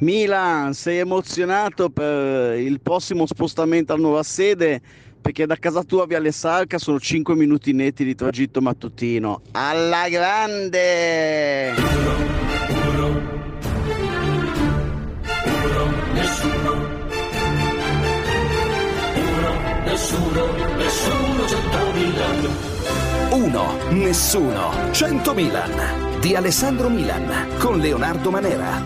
Milan, sei emozionato per il prossimo spostamento alla nuova sede? Perché da casa tua via Le Salca sono 5 minuti netti di tragitto mattutino. Alla grande! Uno, nessuno, 100 Milan di Alessandro Milan con Leonardo Manera.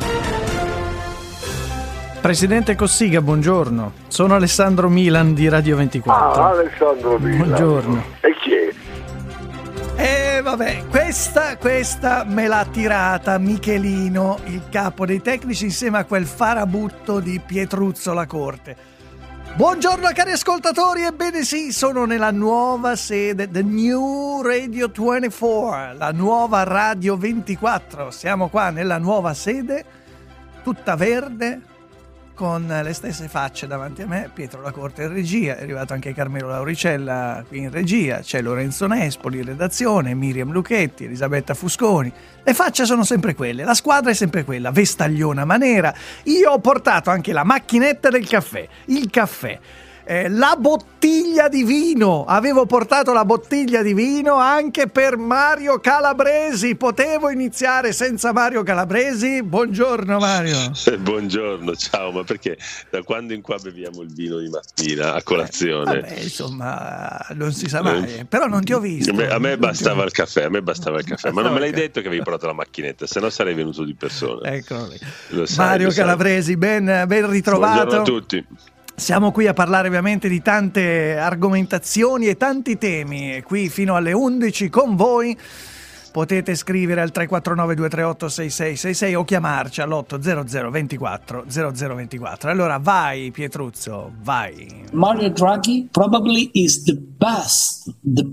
Presidente Cossiga, buongiorno. Sono Alessandro Milan di Radio 24. Alessandro Milan. Buongiorno. E chi è? Vabbè, questa me l'ha tirata Michelino, il capo dei tecnici, insieme a quel farabutto di Pietruzzo La Corte. Buongiorno cari ascoltatori, ebbene sì, sono nella nuova sede, The New Radio 24, la nuova Radio 24. Siamo qua nella nuova sede, tutta verde, con le stesse facce davanti a me, Pietro La Corte in regia, è arrivato anche Carmelo Lauricella qui in regia, c'è Lorenzo Nespoli in redazione, Miriam Lucchetti, Elisabetta Fusconi. Le facce sono sempre quelle, la squadra è sempre quella, Vestagliona Manera. Io ho portato anche la macchinetta del caffè, il caffè, la bottiglia di vino, avevo portato la bottiglia di vino anche per Mario Calabresi. Potevo iniziare senza Mario Calabresi? Buongiorno Mario. Buongiorno, ciao, ma perché da quando in qua beviamo il vino di mattina a colazione? Vabbè, insomma, non si sa mai, però non ti ho visto. A me bastava il caffè, ma non me l'hai detto che avevi portato la macchinetta, se no sarei venuto di persona. Eccolo lì. Mario Calabresi, ben ritrovato. Buongiorno a tutti. Siamo qui a parlare ovviamente di tante argomentazioni e tanti temi, qui fino alle 11 con voi. Potete scrivere al 349 238 6666 o chiamarci all'800 24 0024. Allora vai Pietruzzo, vai. Mario Draghi probably is the best.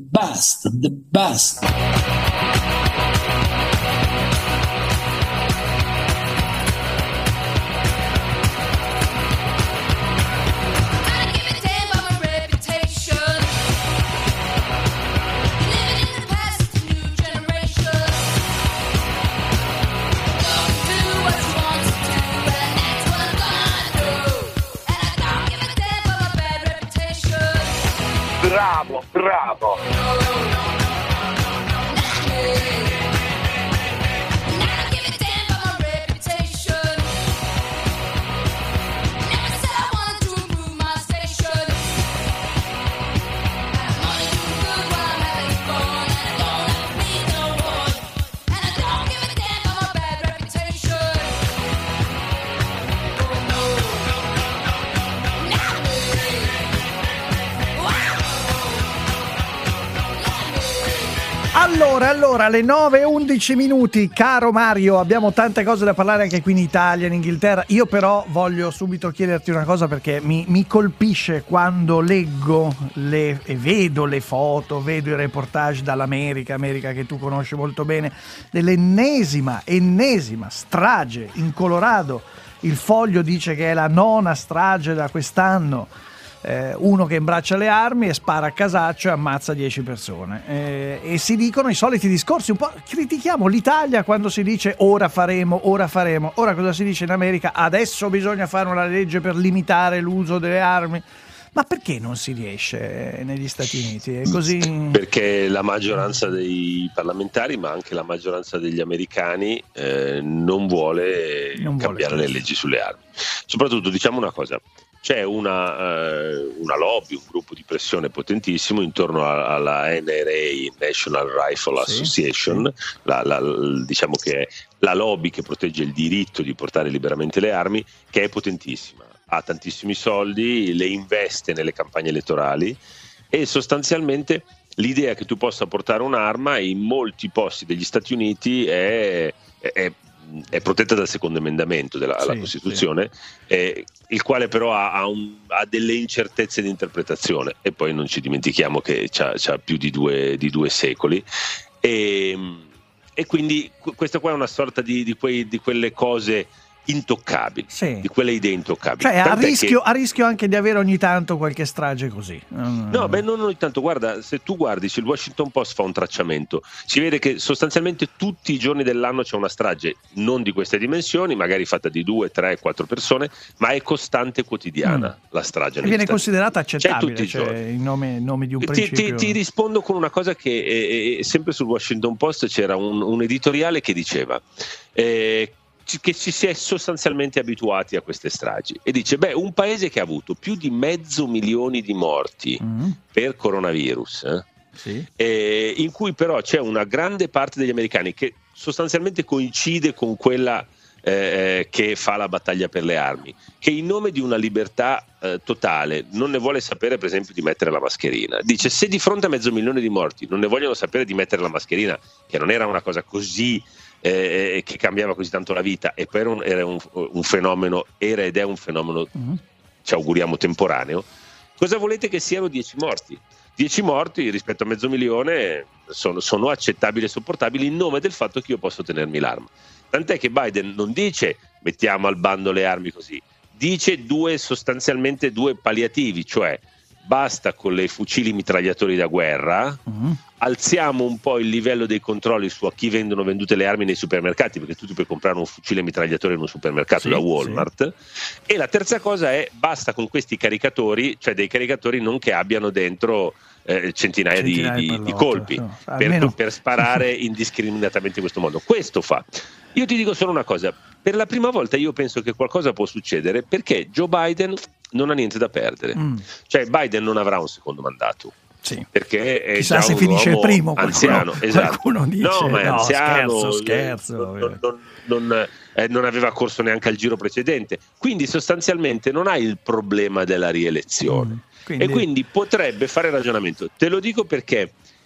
Bravo. Allora, alle 9:11 minuti, caro Mario, abbiamo tante cose da parlare anche qui in Italia, in Inghilterra. Io però voglio subito chiederti una cosa, perché mi colpisce quando leggo e vedo le foto, vedo i reportage dall'America che tu conosci molto bene, dell'ennesima strage in Colorado. Il Foglio dice che è la 9ª strage da quest'anno. Uno che imbraccia le armi e spara a casaccio e ammazza 10 persone, e si dicono i soliti discorsi. Un po' critichiamo l'Italia quando si dice ora faremo. Ora cosa si dice in America? Adesso bisogna fare una legge per limitare l'uso delle armi. Ma perché non si riesce negli Stati Uniti? È così? Perché la maggioranza dei parlamentari, ma anche la maggioranza degli americani non vuole cambiare le leggi sulle armi. Soprattutto, diciamo una cosa, c'è una lobby, un gruppo di pressione potentissimo intorno alla NRA, National Rifle Association, diciamo che è la lobby che protegge il diritto di portare liberamente le armi, che è potentissima, ha tantissimi soldi, le investe nelle campagne elettorali, e sostanzialmente l'idea che tu possa portare un'arma in molti posti degli Stati Uniti è protetta dal secondo emendamento alla Costituzione, il quale però ha delle incertezze di interpretazione, e poi non ci dimentichiamo che c'ha più di due secoli, e quindi questa qua è una sorta di quelle cose intoccabili, sì, di quelle idee intoccabili. Cioè a rischio anche di avere ogni tanto qualche strage così. No, non ogni tanto. Guarda, se tu guardi, se il Washington Post fa un tracciamento, si vede che sostanzialmente tutti i giorni dell'anno c'è una strage, non di queste dimensioni, magari fatta di 2, 3, 4 persone, ma è costante, quotidiana la strage. E viene considerata accettabile, tutti i giorni. Il nome di un principio. Ti rispondo con una cosa che sempre sul Washington Post c'era un editoriale che diceva che ci si è sostanzialmente abituati a queste stragi, e dice un paese che ha avuto più di 500.000 di morti per coronavirus, sì, in cui però c'è una grande parte degli americani che sostanzialmente coincide con quella che fa la battaglia per le armi, che in nome di una libertà totale non ne vuole sapere per esempio di mettere la mascherina. Dice, se di fronte a 500.000 di morti non ne vogliono sapere di mettere la mascherina, che non era una cosa così che cambiava così tanto la vita, e poi era un fenomeno, era ed è un fenomeno, ci auguriamo temporaneo, cosa volete che siano 10 morti? 10 morti rispetto a 500.000 sono accettabili e sopportabili in nome del fatto che io posso tenermi l'arma. Tant'è che Biden non dice mettiamo al bando le armi così, dice sostanzialmente due palliativi, cioè basta con le fucili mitragliatori da guerra, alziamo un po' il livello dei controlli su a chi vendono vendute le armi nei supermercati, perché tu ti puoi comprare un fucile mitragliatore in un supermercato da Walmart, sì. E la terza cosa è basta con questi caricatori, cioè dei caricatori non che abbiano dentro centinaia di colpi, no, per sparare indiscriminatamente in questo modo. Questo fa. Io ti dico solo una cosa, per la prima volta io penso che qualcosa può succedere, perché Joe Biden non ha niente da perdere, cioè Biden non avrà un secondo mandato. Sì. Perché è chissà già se un finisce il primo, anziano, esatto. Dice, no, ma è anziano, scherzo. Non aveva corso neanche al giro precedente, quindi sostanzialmente non ha il problema della rielezione, e quindi potrebbe fare ragionamento. Te lo dico perché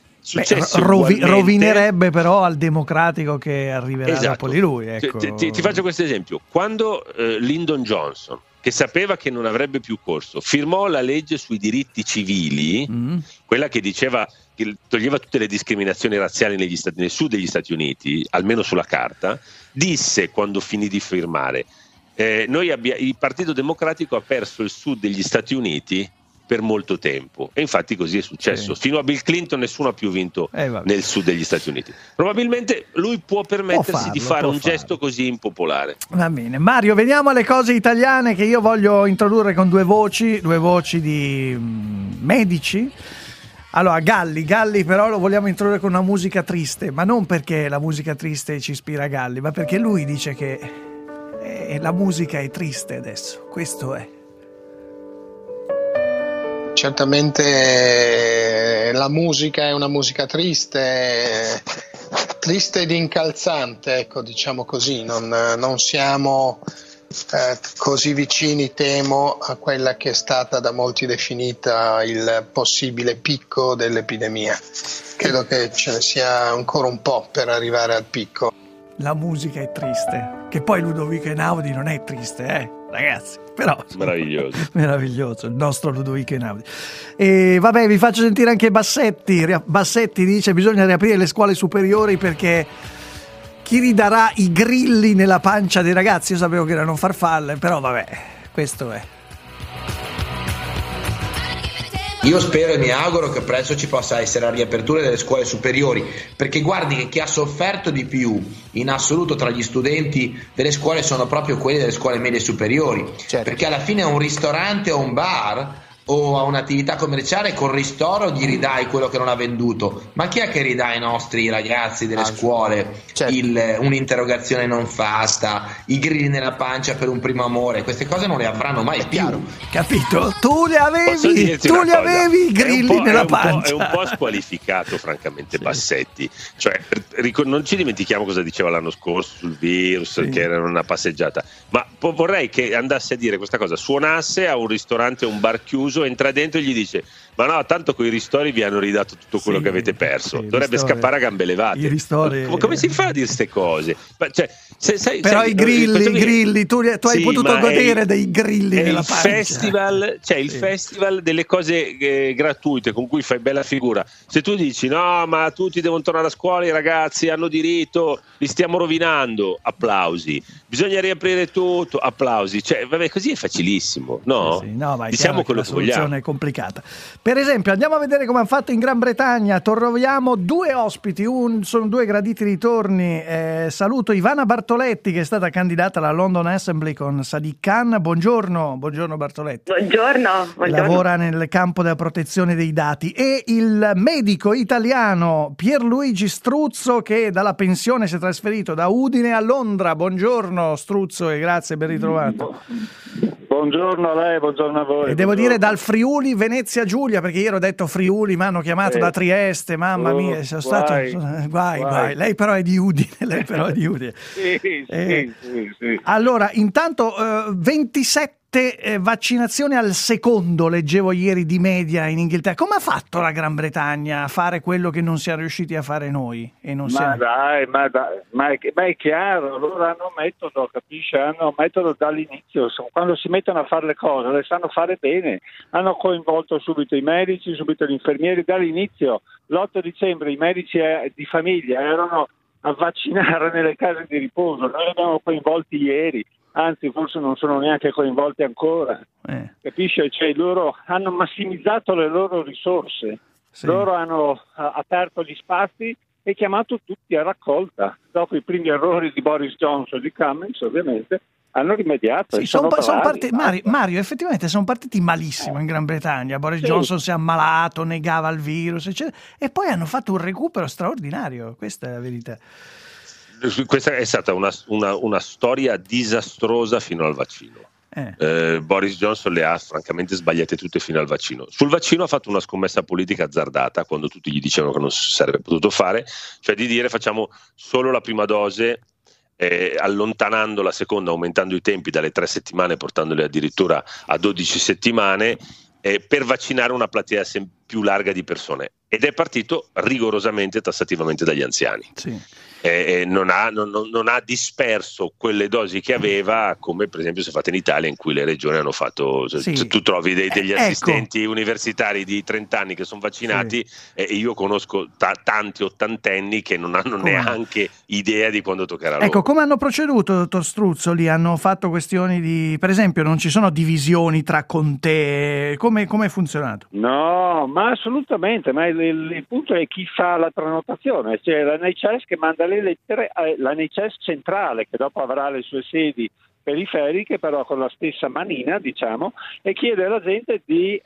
rovinerebbe però al democratico che arriverà dopo di lui, ecco. Ti faccio questo esempio: quando Lyndon Johnson, che sapeva che non avrebbe più corso, firmò la legge sui diritti civili, quella che diceva che toglieva tutte le discriminazioni razziali nel sud degli Stati Uniti, almeno sulla carta, disse quando finì di firmare il Partito Democratico ha perso il sud degli Stati Uniti per molto tempo, e infatti così è successo. Sì. Fino a Bill Clinton nessuno ha più vinto nel sud degli Stati Uniti. Probabilmente lui può permettersi di fare un gesto così impopolare. Va bene, Mario, veniamo alle cose italiane che io voglio introdurre con due voci di medici. Allora, Galli però lo vogliamo introdurre con una musica triste, ma non perché la musica triste ci ispira a Galli, ma perché lui dice che la musica è triste adesso. Questo è. Certamente la musica è una musica triste ed incalzante, ecco, diciamo così, non siamo così vicini, temo, a quella che è stata da molti definita il possibile picco dell'epidemia. Credo che ce ne sia ancora un po' per arrivare al picco. La musica è triste, che poi Ludovico Einaudi non è triste, ragazzi. Però meraviglioso il nostro Ludovico Einaudi. E vabbè, vi faccio sentire anche Bassetti dice bisogna riaprire le scuole superiori perché chi ridarà i grilli nella pancia dei ragazzi? Io sapevo che erano farfalle, però vabbè, questo è. Io spero e mi auguro che presto ci possa essere la riapertura delle scuole superiori, perché guardi che chi ha sofferto di più in assoluto tra gli studenti delle scuole sono proprio quelli delle scuole medie superiori, certo. Perché alla fine a un ristorante o un bar o a un'attività commerciale col ristoro gli ridai quello che non ha venduto, ma chi è che ridà ai nostri ragazzi delle scuole, certo. Un'interrogazione non fatta, i grilli nella pancia per un primo amore? Queste cose non le avranno mai più, capito? Tu li avevi i grilli nella pancia. È un po' squalificato francamente, sì. Bassetti, cioè non ci dimentichiamo cosa diceva l'anno scorso sul virus, sì. Che era una passeggiata, ma vorrei che andasse a dire questa cosa, suonasse a un ristorante o un bar chiuso tifoso entra dentro e gli dice: ma no, tanto coi ristori vi hanno ridato tutto quello che avete perso, dovrebbe scappare a gambe levate. I ristori... come si fa a dire queste cose? Cioè, però i grilli tu hai potuto godere dei grilli nella festival, cioè il festival delle cose gratuite con cui fai bella figura. Se tu dici no, ma tutti devono tornare a scuola, i ragazzi hanno diritto, li stiamo rovinando, applausi, bisogna riaprire tutto, applausi, cioè vabbè, così è facilissimo, no? No, ma diciamo quello che vogliamo. La soluzione è complicata. Per esempio, andiamo a vedere come hanno fatto in Gran Bretagna. Troviamo due ospiti, sono due graditi ritorni. Saluto Ivana Bartoletti, che è stata candidata alla London Assembly con Sadiq Khan. Buongiorno Bartoletti. Buongiorno. Lavora nel campo della protezione dei dati. E il medico italiano Pierluigi Struzzo, che dalla pensione si è trasferito da Udine a Londra. Buongiorno Struzzo e grazie, ben ritrovato. Buongiorno a lei, buorno a voi. E devo dire dal Friuli Venezia Giulia, perché ieri ho detto Friuli, mi hanno chiamato da Trieste, mamma mia, sono stato guai. Lei però è di Udine. Sì. Allora, intanto 27 vaccinazioni al secondo, leggevo ieri di media in Inghilterra. Come ha fatto la Gran Bretagna a fare quello che non siamo riusciti a fare noi? Ma è chiaro, loro hanno metodo, capisci? Hanno metodo dall'inizio, quando si mettono a fare le cose le sanno fare bene, hanno coinvolto subito i medici, subito gli infermieri dall'inizio. L'8 dicembre i medici di famiglia erano a vaccinare nelle case di riposo, noi li abbiamo coinvolti ieri. Anzi, forse non sono neanche coinvolti ancora. Capisci? Cioè, loro hanno massimizzato le loro risorse, loro hanno aperto gli spazi e chiamato tutti a raccolta. Dopo i primi errori di Boris Johnson e di Cummings, ovviamente, hanno rimediato. Mario, effettivamente sono partiti malissimo in Gran Bretagna. Boris Johnson si è ammalato, negava il virus, eccetera, e poi hanno fatto un recupero straordinario. Questa è la verità. Questa è stata una storia disastrosa fino al vaccino. Boris Johnson le ha francamente sbagliate tutte fino al vaccino. Sul vaccino ha fatto una scommessa politica azzardata quando tutti gli dicevano che non si sarebbe potuto fare, cioè di dire facciamo solo la prima dose, allontanando la seconda, aumentando i tempi dalle 3 settimane, portandoli addirittura a 12 settimane, per vaccinare una platea più larga di persone. Ed è partito rigorosamente, tassativamente dagli anziani. Non ha disperso quelle dosi che aveva, come per esempio si è fatto in Italia, in cui le regioni hanno fatto tu trovi degli assistenti universitari di 30 anni che sono vaccinati, e io conosco tanti ottantenni che non hanno neanche idea di quando toccherà loro. Come hanno proceduto, dottor Struzzo? Li hanno fatto questioni di, per esempio, non ci sono divisioni tra contee, come è funzionato? No, ma assolutamente, ma il punto è chi fa la prenotazione, cioè l'NHS che manda le lettere, l'NHS centrale, che dopo avrà le sue sedi periferiche, però con la stessa manina, diciamo, e chiede alla gente di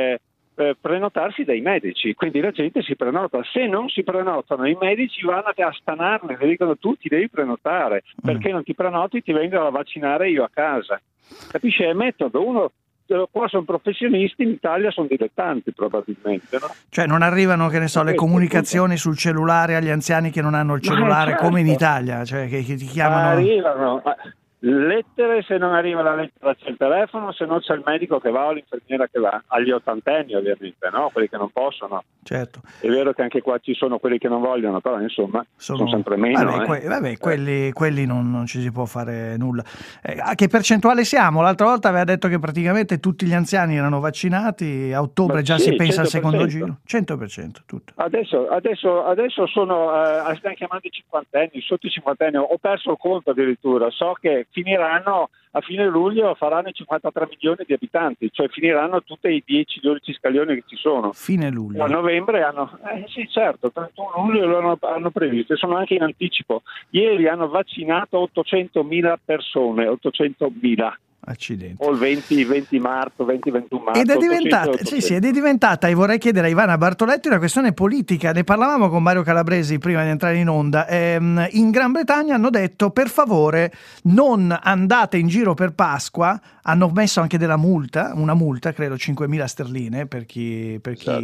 prenotarsi dai medici. Quindi la gente si prenota. Se non si prenotano, i medici vanno a stanarli, le dicono tu ti devi prenotare, perché non ti prenoti ti vengo a vaccinare io a casa. Capisci? È metodo. Qua sono professionisti, in Italia sono dilettanti probabilmente, no? Cioè non arrivano, che ne so, le comunicazioni sul cellulare agli anziani che non hanno il cellulare, come in Italia, cioè che ti chiamano... Arrivano lettere, se non arriva la lettera c'è il telefono, se no c'è il medico che va o l'infermiera che va, agli ottantenni ovviamente, no? Quelli che non possono. Certo. È vero che anche qua ci sono quelli che non vogliono, però insomma sono sempre meno. Quelli non ci si può fare nulla. A che percentuale siamo? L'altra volta aveva detto che praticamente tutti gli anziani erano vaccinati, a ottobre si pensa 100%. Al secondo giro. 100% tutto. Adesso sono, stiamo chiamando i cinquantenni, sotto i cinquantenni, ho perso il conto addirittura, so che finiranno a fine luglio, faranno 53 milioni di abitanti, cioè finiranno tutti i 10-12 scaglioni che ci sono. Fine luglio. A novembre hanno, sì certo, 31 luglio lo hanno previsto e sono anche in anticipo. Ieri hanno vaccinato 800.000 persone, 800.000. Accidenti. O il 20 marzo, 20-21 marzo. Ed è diventata, e vorrei chiedere a Ivana Bartoletti, una questione politica. Ne parlavamo con Mario Calabresi prima di entrare in onda. In Gran Bretagna hanno detto: per favore non andate in giro per Pasqua. Hanno messo anche una multa, credo 5.000 sterline per chi... Esatto.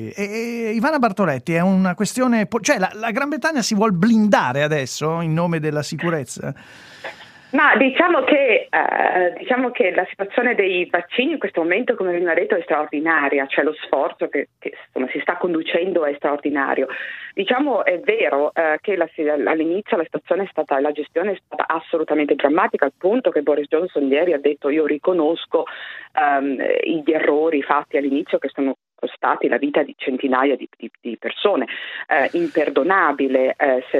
E Ivana Bartoletti, è una questione, cioè la Gran Bretagna si vuol blindare adesso in nome della sicurezza? Ma diciamo che la situazione dei vaccini in questo momento, come veniva detto, è straordinaria, cioè lo sforzo che insomma, si sta conducendo è straordinario. Diciamo è vero che all'inizio la gestione è stata assolutamente drammatica, al punto che Boris Johnson ieri ha detto: io riconosco gli errori fatti all'inizio che sono costati la vita di centinaia di persone, imperdonabile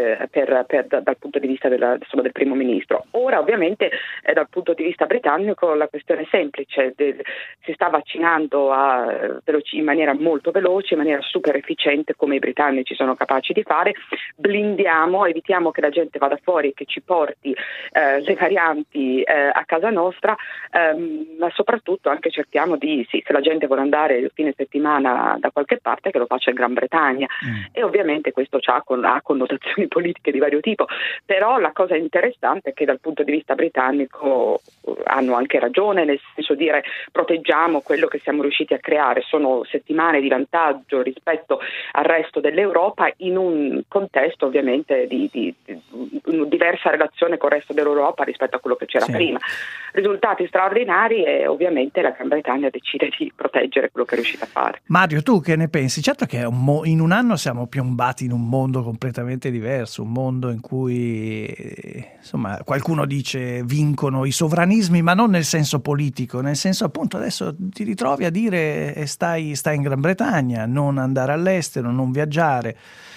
dal punto di vista del primo ministro. Ora ovviamente dal punto di vista britannico la questione è semplice, si sta vaccinando in maniera molto veloce, in maniera super efficiente, come i britannici sono capaci di fare. Blindiamo, evitiamo che la gente vada fuori e che ci porti le varianti a casa nostra, ma soprattutto anche cerchiamo se la gente vuole andare il fine settimana da qualche parte, che lo faccia in Gran Bretagna. E ovviamente questo ha connotazioni politiche di vario tipo, però la cosa interessante è che dal punto di vista britannico hanno anche ragione, nel senso dire proteggiamo quello che siamo riusciti a creare. Sono settimane di vantaggio rispetto al resto dell'Europa, in un contesto ovviamente di diversa relazione con il resto dell'Europa rispetto a quello che c'era prima. Risultati straordinari, e ovviamente la Gran Bretagna decide di proteggere quello che è riuscita a fare. Mario, tu che ne pensi? Certo che in un anno siamo piombati in un mondo completamente diverso, un mondo in cui insomma qualcuno dice vincono i sovranismi, ma non nel senso politico, nel senso appunto adesso ti ritrovi a dire stai in Gran Bretagna, non andare all'estero, non viaggiare.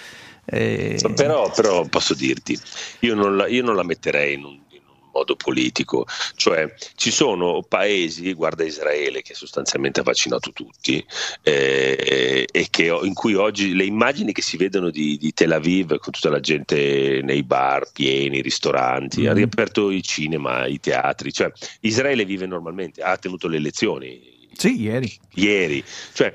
Però posso dirti, io non la metterei in un modo politico, cioè ci sono paesi, guarda Israele che sostanzialmente ha vaccinato tutti e in cui oggi le immagini che si vedono di Tel Aviv con tutta la gente nei bar pieni, ristoranti, ha riaperto i cinema, i teatri, cioè Israele vive normalmente, ha tenuto le elezioni. Sì, ieri. Cioè,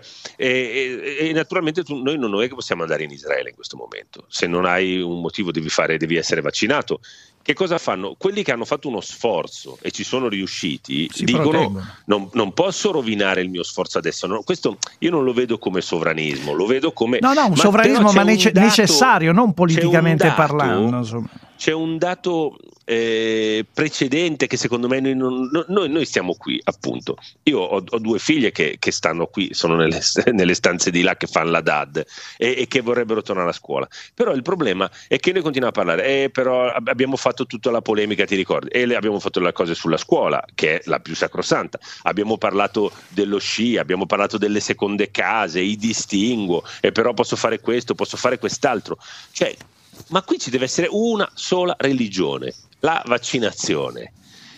e naturalmente noi non è che possiamo andare in Israele in questo momento. Se non hai un motivo devi essere vaccinato. Che cosa fanno? Quelli che hanno fatto uno sforzo e ci sono riusciti dicono non posso rovinare il mio sforzo adesso. No, questo io non lo vedo come sovranismo, lo vedo come un sovranismo ma necessario, non politicamente parlando. Insomma. C'è un dato precedente che secondo me noi stiamo qui, appunto. Io ho due figlie che stanno qui, sono nelle stanze di là, che fanno la DAD e che vorrebbero tornare a scuola. Però il problema è che noi continuiamo a parlare, però abbiamo fatto tutta la polemica, ti ricordi? E abbiamo fatto le cose sulla scuola, che è la più sacrosanta. Abbiamo parlato dello sci, abbiamo parlato delle seconde case, i distinguo, e però posso fare questo, posso fare quest'altro. Cioè, ma qui ci deve essere una sola religione, la vaccinazione,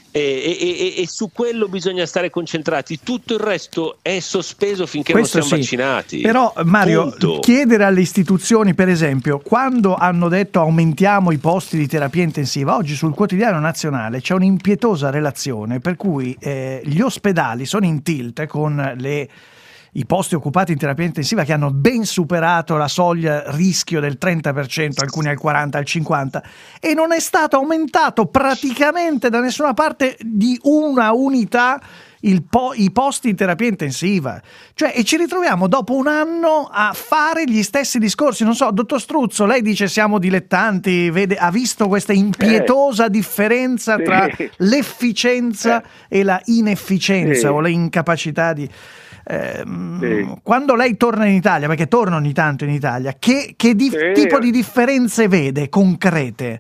e su quello bisogna stare concentrati. Tutto il resto è sospeso finché questo non siamo vaccinati. Però Mario, chiedere alle istituzioni, per esempio, quando hanno detto aumentiamo i posti di terapia intensiva, oggi sul Quotidiano Nazionale c'è un'impietosa relazione per cui gli ospedali sono in tilt con i posti occupati in terapia intensiva, che hanno ben superato la soglia rischio del 30%, alcuni al 40%, al 50%, e non è stato aumentato praticamente da nessuna parte di una unità i posti in terapia intensiva. Cioè, e ci ritroviamo dopo un anno a fare gli stessi discorsi. Non so, dottor Struzzo, lei dice siamo dilettanti, ha visto questa impietosa differenza tra l'efficienza e la inefficienza o le incapacità di... Quando lei torna in Italia, perché torna ogni tanto in Italia, che tipo di differenze vede concrete?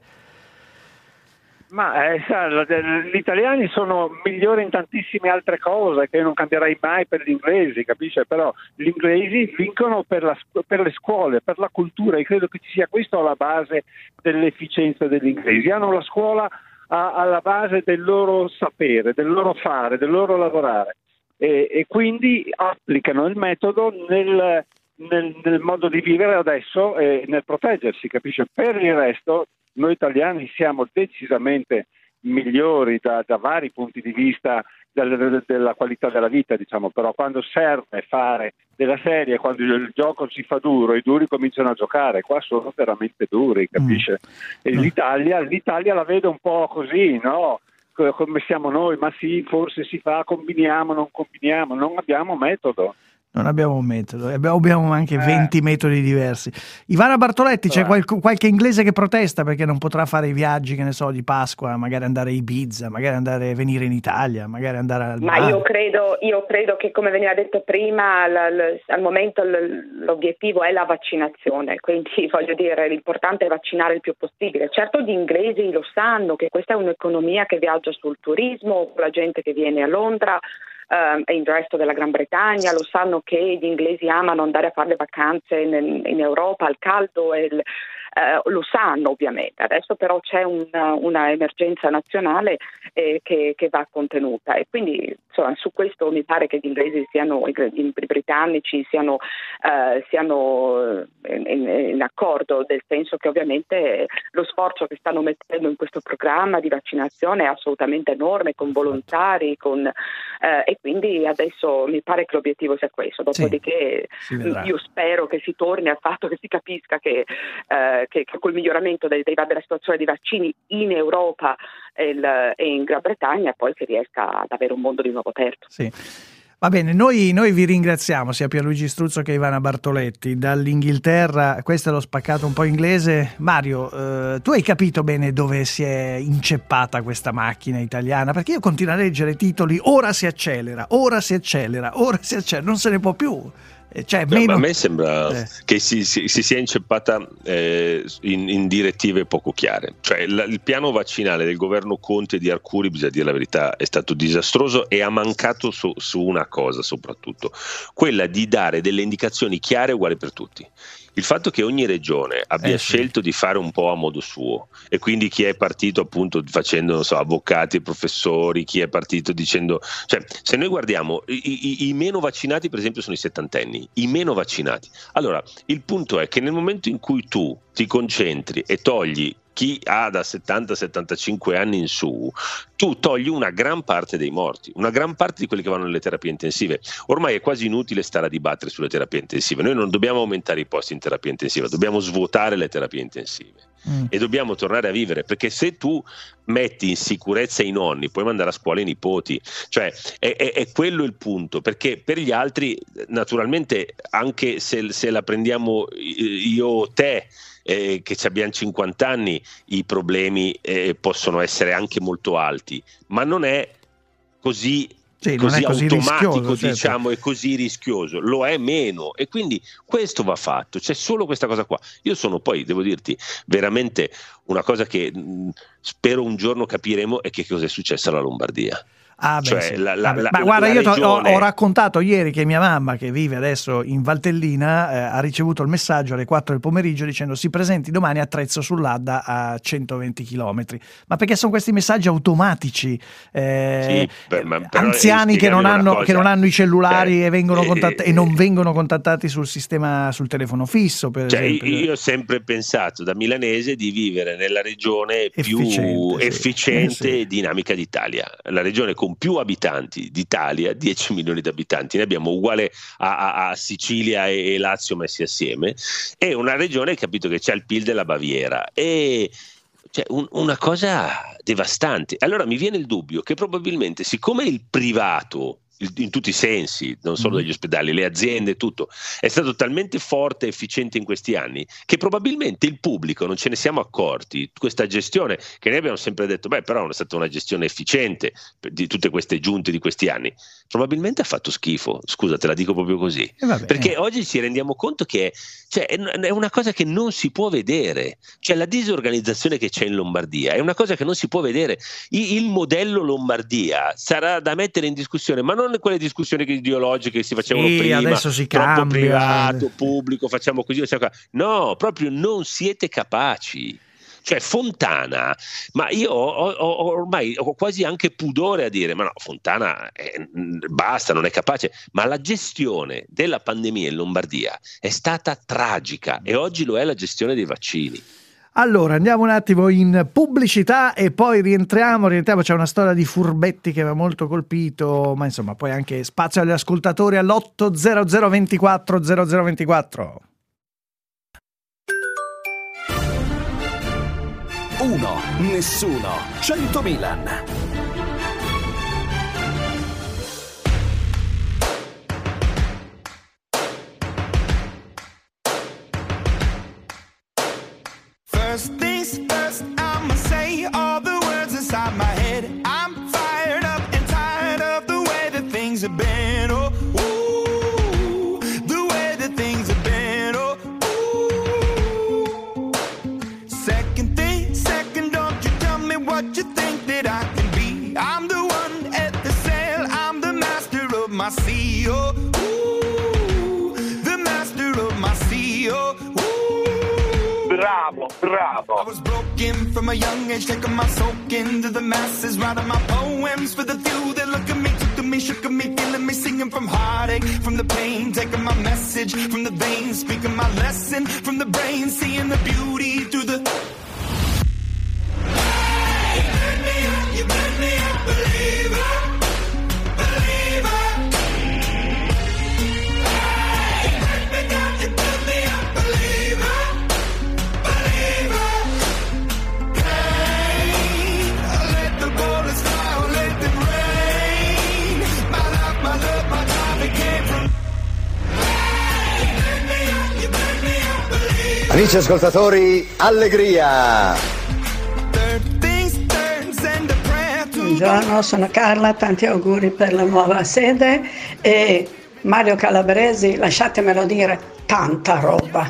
Ma gli italiani sono migliori in tantissime altre cose che non cambierei mai per gli inglesi, capisce? Però gli inglesi vincono per le scuole, per la cultura, e credo che ci sia questo alla base dell'efficienza degli inglesi. Hanno la scuola alla base del loro sapere, del loro fare, del loro lavorare. E quindi applicano il metodo nel modo di vivere adesso e nel proteggersi, capisce? Per il resto noi italiani siamo decisamente migliori da vari punti di vista della qualità della vita, diciamo, però quando serve fare della serie, quando il gioco si fa duro, i duri cominciano a giocare, qua sono veramente duri, capisce? E l'Italia la vedo un po' così, no? Come siamo noi, ma sì, forse si fa, combiniamo, non abbiamo metodo. Non abbiamo un metodo, abbiamo anche 20 metodi diversi. Ivana Bartoletti, c'è qualche inglese che protesta perché non potrà fare i viaggi, che ne so, di Pasqua, magari andare a Ibiza, magari venire in Italia, magari andare al mare. Ma io credo che, come veniva detto prima, al momento l'obiettivo è la vaccinazione, quindi voglio dire, l'importante è vaccinare il più possibile. Certo, gli inglesi lo sanno che questa è un'economia che viaggia sul turismo, la gente che viene a Londra e il resto della Gran Bretagna, lo sanno che gli inglesi amano andare a fare le vacanze in Europa al caldo lo sanno ovviamente. Adesso però c'è una emergenza nazionale che va contenuta, e quindi insomma, su questo mi pare che gli inglesi i britannici siano in accordo, nel senso che ovviamente lo sforzo che stanno mettendo in questo programma di vaccinazione è assolutamente enorme, con volontari, e quindi adesso mi pare che l'obiettivo sia questo. Dopodiché io spero che si torni al fatto che si capisca che col miglioramento della situazione dei vaccini in Europa e in Gran Bretagna poi si riesca ad avere un mondo di nuovo aperto. Sì. Va bene, noi vi ringraziamo sia Pierluigi Struzzo che Ivana Bartoletti. Dall'Inghilterra, questo è lo spaccato un po' inglese. Mario, tu hai capito bene dove si è inceppata questa macchina italiana? Perché io continuo a leggere titoli, ora si accelera, non se ne può più. A me sembra che si sia inceppata in direttive poco chiare. Cioè il piano vaccinale del governo Conte di Arcuri, bisogna dire la verità, è stato disastroso e ha mancato su una cosa soprattutto, quella di dare delle indicazioni chiare e uguali per tutti. Il fatto che ogni regione abbia scelto di fare un po' a modo suo, e quindi chi è partito appunto facendo, non so, avvocati, professori, chi è partito dicendo, cioè se noi guardiamo i meno vaccinati per esempio sono i settantenni, i meno vaccinati. Allora il punto è che nel momento in cui tu ti concentri e togli chi ha da 70-75 anni in su, tu togli una gran parte dei morti, una gran parte di quelli che vanno nelle terapie intensive. Ormai è quasi inutile stare a dibattere sulle terapie intensive. Noi non dobbiamo aumentare i posti in terapia intensiva, dobbiamo svuotare le terapie intensive e dobbiamo tornare a vivere, perché se tu metti in sicurezza i nonni puoi mandare a scuola i nipoti, cioè è quello il punto, perché per gli altri naturalmente, anche se la prendiamo io o te, che abbiamo 50 anni, i problemi possono essere anche molto alti, ma non è così automatico, diciamo, e così rischioso, lo è meno, e quindi questo va fatto, c'è solo questa cosa qua. Io sono, poi devo dirti veramente una cosa che spero un giorno capiremo, è che cosa è successo alla Lombardia. Ma guarda, io ho raccontato ieri che mia mamma, che vive adesso in Valtellina, ha ricevuto il messaggio alle 4 del pomeriggio dicendo: si presenti domani a Trezzo sull'Adda a 120 km. Ma perché sono questi messaggi automatici, anziani che non hanno i cellulari e vengono e non vengono contattati sul sistema, sul telefono fisso, per esempio. Io ho sempre pensato da milanese di vivere nella regione più efficiente e dinamica d'Italia, la regione con più abitanti d'Italia, 10 milioni di abitanti, ne abbiamo uguale a Sicilia e Lazio messi assieme, è una regione, capito, che c'ha il PIL della Baviera, e cioè una cosa devastante. Allora mi viene il dubbio che probabilmente, siccome il privato in tutti i sensi, non solo degli ospedali, le aziende, tutto, è stato talmente forte e efficiente in questi anni che probabilmente il pubblico non ce ne siamo accorti. Questa gestione, che noi abbiamo sempre detto, però è stata una gestione efficiente di tutte queste giunte di questi anni, probabilmente ha fatto schifo, scusa, te la dico proprio così, perché oggi ci rendiamo conto che è una cosa che non si può vedere, cioè la disorganizzazione che c'è in Lombardia è una cosa che non si può vedere. Il modello Lombardia sarà da mettere in discussione, ma non quelle discussioni ideologiche che si facevano prima, adesso si troppo cambia, privato, pubblico, facciamo così, no, proprio non siete capaci. Cioè Fontana, ma io ormai ho quasi anche pudore a dire, ma no, Fontana basta, non è capace, ma la gestione della pandemia in Lombardia è stata tragica, e oggi lo è la gestione dei vaccini. Allora andiamo un attimo in pubblicità e poi rientriamo, c'è una storia di furbetti che mi ha molto colpito, ma insomma poi anche spazio agli ascoltatori all'800 24 0024. 1, nessuno, 100 Milan. my CEO. Ooh, the master of my CEO. Bravo, bravo. I was broken from a young age, taking my soak into the masses, writing my poems for the few that look at me, took to me, shook at me, feeling me, singing from heartache, from the pain, taking my message from the veins, speaking my lesson from the brain, seeing the beauty through the... Hey, you made me a believer, believer. Hey, you made me a believer. Amici ascoltatori, allegria! Buongiorno, sono Carla, tanti auguri per la nuova sede e Mario Calabresi, lasciatemelo dire, tanta roba.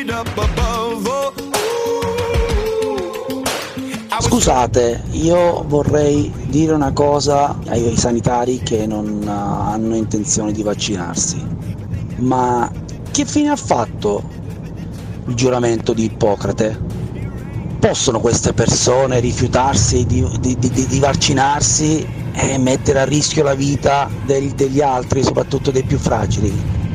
Scusate, io vorrei dire una cosa ai sanitari che non hanno intenzione di vaccinarsi, ma che fine ha fatto il giuramento di Ippocrate? Possono queste persone rifiutarsi di vaccinarsi e mettere a rischio la vita degli altri, soprattutto dei più fragili?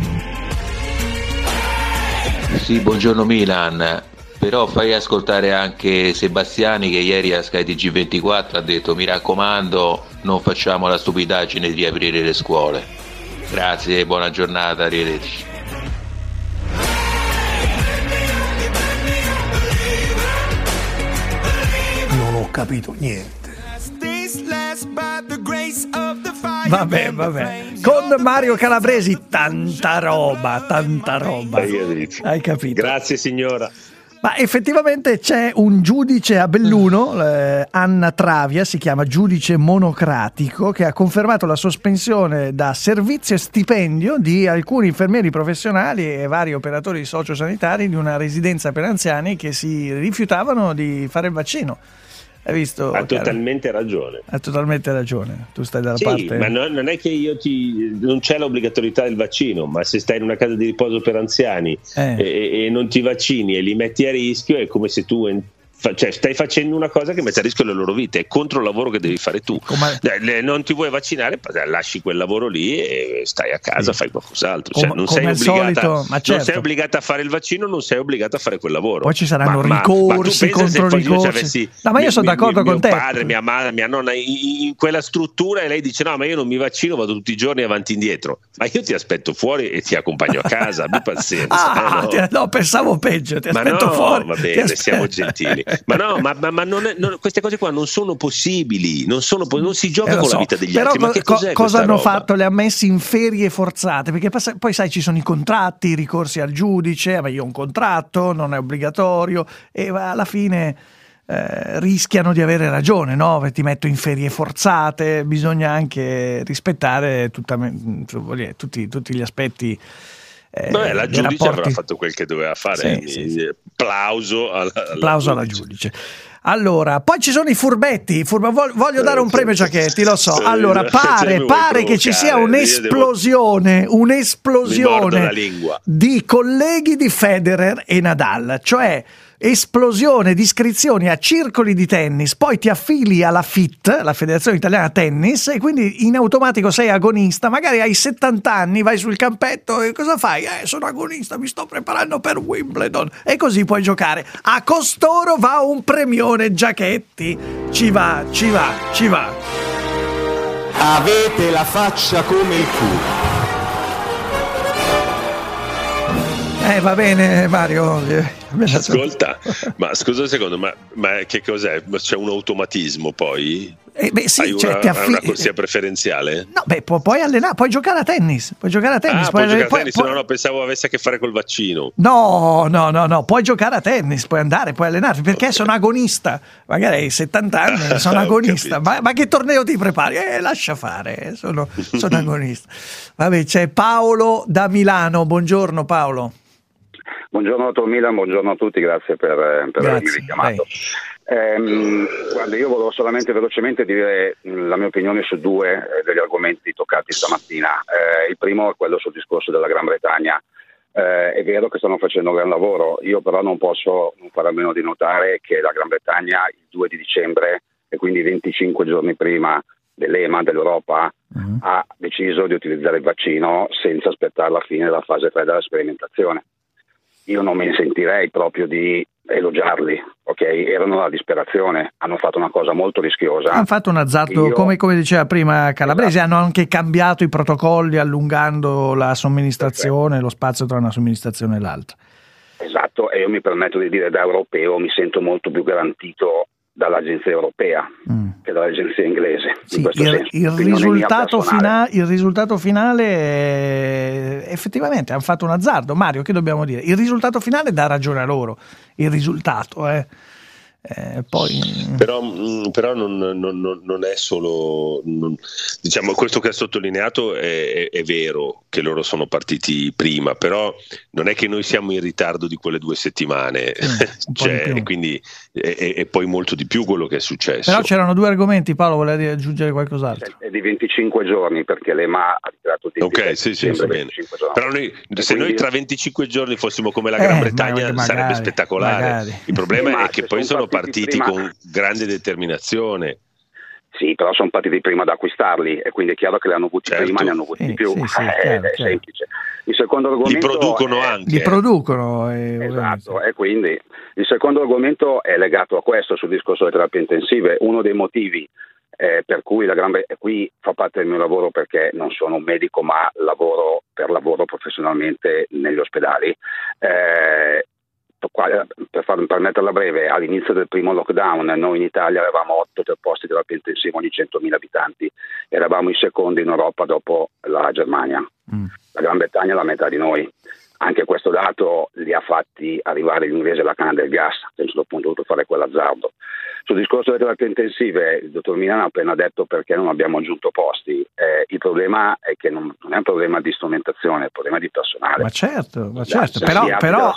Sì, buongiorno Milan, però fai ascoltare anche Sebastiani che ieri a Sky TG24 ha detto: mi raccomando, non facciamo la stupidaggine di riaprire le scuole. Grazie, buona giornata, arrivederci. Non ho capito niente. Vabbè. Con Mario Calabresi, tanta roba. Hai capito? Grazie signora. Ma effettivamente c'è un giudice a Belluno, Anna Travia, si chiama giudice monocratico, che ha confermato la sospensione da servizio e stipendio di alcuni infermieri professionali e vari operatori sociosanitari di una residenza per anziani che si rifiutavano di fare il vaccino. Hai visto? Ha totalmente ragione. Ha totalmente ragione. Tu stai dalla sì, parte. Ma non è che non c'è l'obbligatorietà del vaccino, ma se stai in una casa di riposo per anziani e non ti vaccini e li metti a rischio, è come se tu stai facendo una cosa che mette a rischio le loro vite, è contro il lavoro che devi fare tu. Non ti vuoi vaccinare, lasci quel lavoro lì e stai a casa, fai qualcos'altro. Non sei obbligata a fare il vaccino, non sei obbligata a fare quel lavoro. Poi ci saranno ricorsi contro ricorsi. No, ma io sono d'accordo con te. Mio padre, mia madre, mia nonna in quella struttura, e lei dice: no, ma io non mi vaccino, vado tutti i giorni avanti e indietro. Ma io ti aspetto fuori e ti accompagno a casa, abbi pazienza. No, pensavo peggio, ti aspetto fuori. Va bene, siamo gentili. Ma queste cose qua non sono possibili, non si gioca con la vita degli altri. Ma che cosa hanno fatto? Le ha messi in ferie forzate, perché poi sai, ci sono i contratti, i ricorsi al giudice, ma io ho un contratto, non è obbligatorio, e alla fine rischiano di avere ragione, no? Ti metto in ferie forzate, bisogna anche rispettare tutti gli aspetti. La giudice avrà fatto quel che doveva fare. Sì. Applauso alla giudice. Allora, poi ci sono i furbetti. Voglio dare un premio Giachetti, lo so. Allora, pare che ci sia un'esplosione di colleghi di Federer e Nadal, cioè esplosione di iscrizioni a circoli di tennis, poi ti affili alla FIT, la Federazione Italiana Tennis, e quindi in automatico sei agonista. Magari hai 70 anni, vai sul campetto e cosa fai? Sono agonista, mi sto preparando per Wimbledon, e così puoi giocare. A costoro va un premione Giachetti. Ci va. Avete la faccia come il culo. Va bene Mario. Ascolta, ma scusa un secondo, ma che cos'è? C'è un automatismo poi? Sì, hai una corsia preferenziale? No, puoi allenare, puoi giocare a tennis. Puoi giocare a tennis. No, pensavo avesse a che fare col vaccino. No, puoi giocare a tennis, puoi allenarti, perché sono agonista. Magari hai 70 anni, sono agonista. Ma che torneo ti prepari? Lascia fare, sono agonista. Vabbè, c'è Paolo da Milano. Buongiorno Paolo. Buongiorno dottor Milan, buongiorno a tutti, grazie per avermi richiamato. Guarda, io volevo solamente velocemente dire la mia opinione su due degli argomenti toccati stamattina. Il primo è quello sul discorso della Gran Bretagna. È vero che stanno facendo un gran lavoro, io però non posso non fare a meno di notare che la Gran Bretagna il 2 di dicembre, e quindi 25 giorni prima dell'EMA, dell'Europa, ha deciso di utilizzare il vaccino senza aspettare la fine della fase 3 della sperimentazione. Io non mi sentirei proprio di elogiarli, ok? Erano la disperazione, hanno fatto una cosa molto rischiosa. Hanno fatto un azzardo, come diceva prima Calabresi, esatto. Hanno anche cambiato i protocolli allungando la somministrazione, lo spazio tra una somministrazione e l'altra. Esatto, e io mi permetto di dire da europeo mi sento molto più garantito dall'agenzia europea che dall'agenzia inglese. Sì, il risultato finale effettivamente hanno fatto un azzardo. Mario, che dobbiamo dire? Il risultato finale dà ragione a loro, il risultato poi però non è solo diciamo questo che ha sottolineato è vero che loro sono partiti prima, però non è che noi siamo in ritardo di quelle 2 settimane, cioè, quindi è poi molto di più quello che è successo. Però c'erano 2 argomenti, Paolo, volevi aggiungere qualcos'altro? È di 25 giorni perché l'EMA ha ritirato di sì, va bene. Però noi tra 25 giorni fossimo come la Gran Bretagna sarebbe spettacolare. Magari. Il problema è che poi sono partiti con grande determinazione. Sì, però sono partiti prima ad acquistarli e quindi è chiaro che li hanno avuti prima, ne hanno avuti di più. Chiaro. Semplice. Il secondo argomento li producono anche. Li producono. Esatto, e quindi il secondo argomento è legato a questo, sul discorso delle terapie intensive. Uno dei motivi per cui qui fa parte del mio lavoro, perché non sono un medico ma lavoro professionalmente negli ospedali. Per metterla breve, all'inizio del primo lockdown noi in Italia avevamo 8 posti di terapia intensiva ogni 100.000 abitanti, eravamo i secondi in Europa dopo la Germania. La Gran Bretagna è la metà di noi. Anche questo dato li ha fatti arrivare gli inglesi alla canna del gas, che a un certo punto dovuto fare quell'azzardo. Sul discorso delle terapie intensive, il dottor Milano ha appena detto perché non abbiamo aggiunto posti. Il problema è che non è un problema di strumentazione, è un problema di personale. Ma certo, però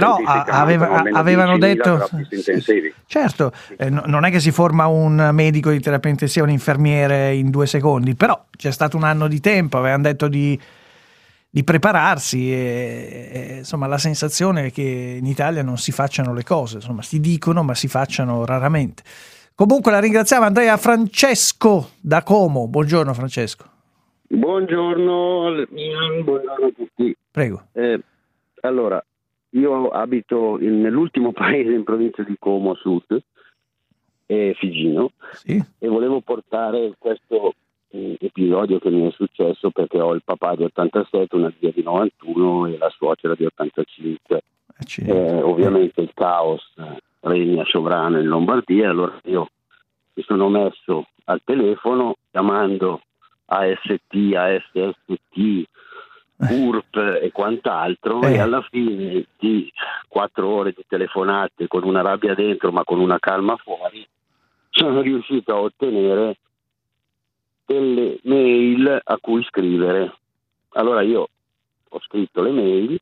avevano detto... Certo, non è che si forma un medico di terapia intensiva, un infermiere in 2 secondi, però c'è stato un anno di tempo, avevano detto di prepararsi e insomma la sensazione è che in Italia non si facciano le cose, insomma si dicono ma si facciano raramente. Comunque la ringraziamo Andrea. Francesco da Como, buongiorno Francesco. Buongiorno a tutti. Prego. Allora, io abito nell'ultimo paese in provincia di Como a sud, Figino, sì. E volevo portare questo episodio che mi è successo perché ho il papà di 87, una zia di 91 e la suocera di 85. Ovviamente il caos regna sovrano in Lombardia, allora io mi sono messo al telefono chiamando AST, ASST, URP e quant'altro e alla fine di 4 ore di telefonate con una rabbia dentro ma con una calma fuori sono riuscito a ottenere delle mail a cui scrivere. Allora io ho scritto le mail,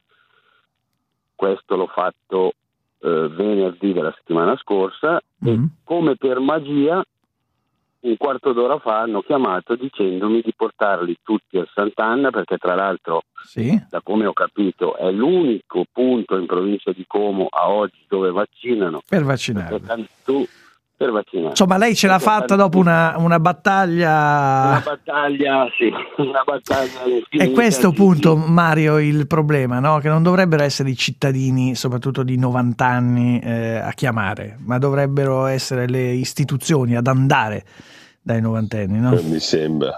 questo l'ho fatto venerdì della settimana scorsa e come per magia un quarto d'ora fa hanno chiamato dicendomi di portarli tutti a Sant'Anna perché tra l'altro da come ho capito è l'unico punto in provincia di Como a oggi dove vaccinano per vaccinare. Per vaccinare. Insomma, lei ce l'ha fatta dopo una battaglia. Una battaglia. È questo punto, Mario, il problema, no? Che non dovrebbero essere i cittadini, soprattutto di 90 anni, a chiamare, ma dovrebbero essere le istituzioni ad andare dai novantenni, no? Mi sembra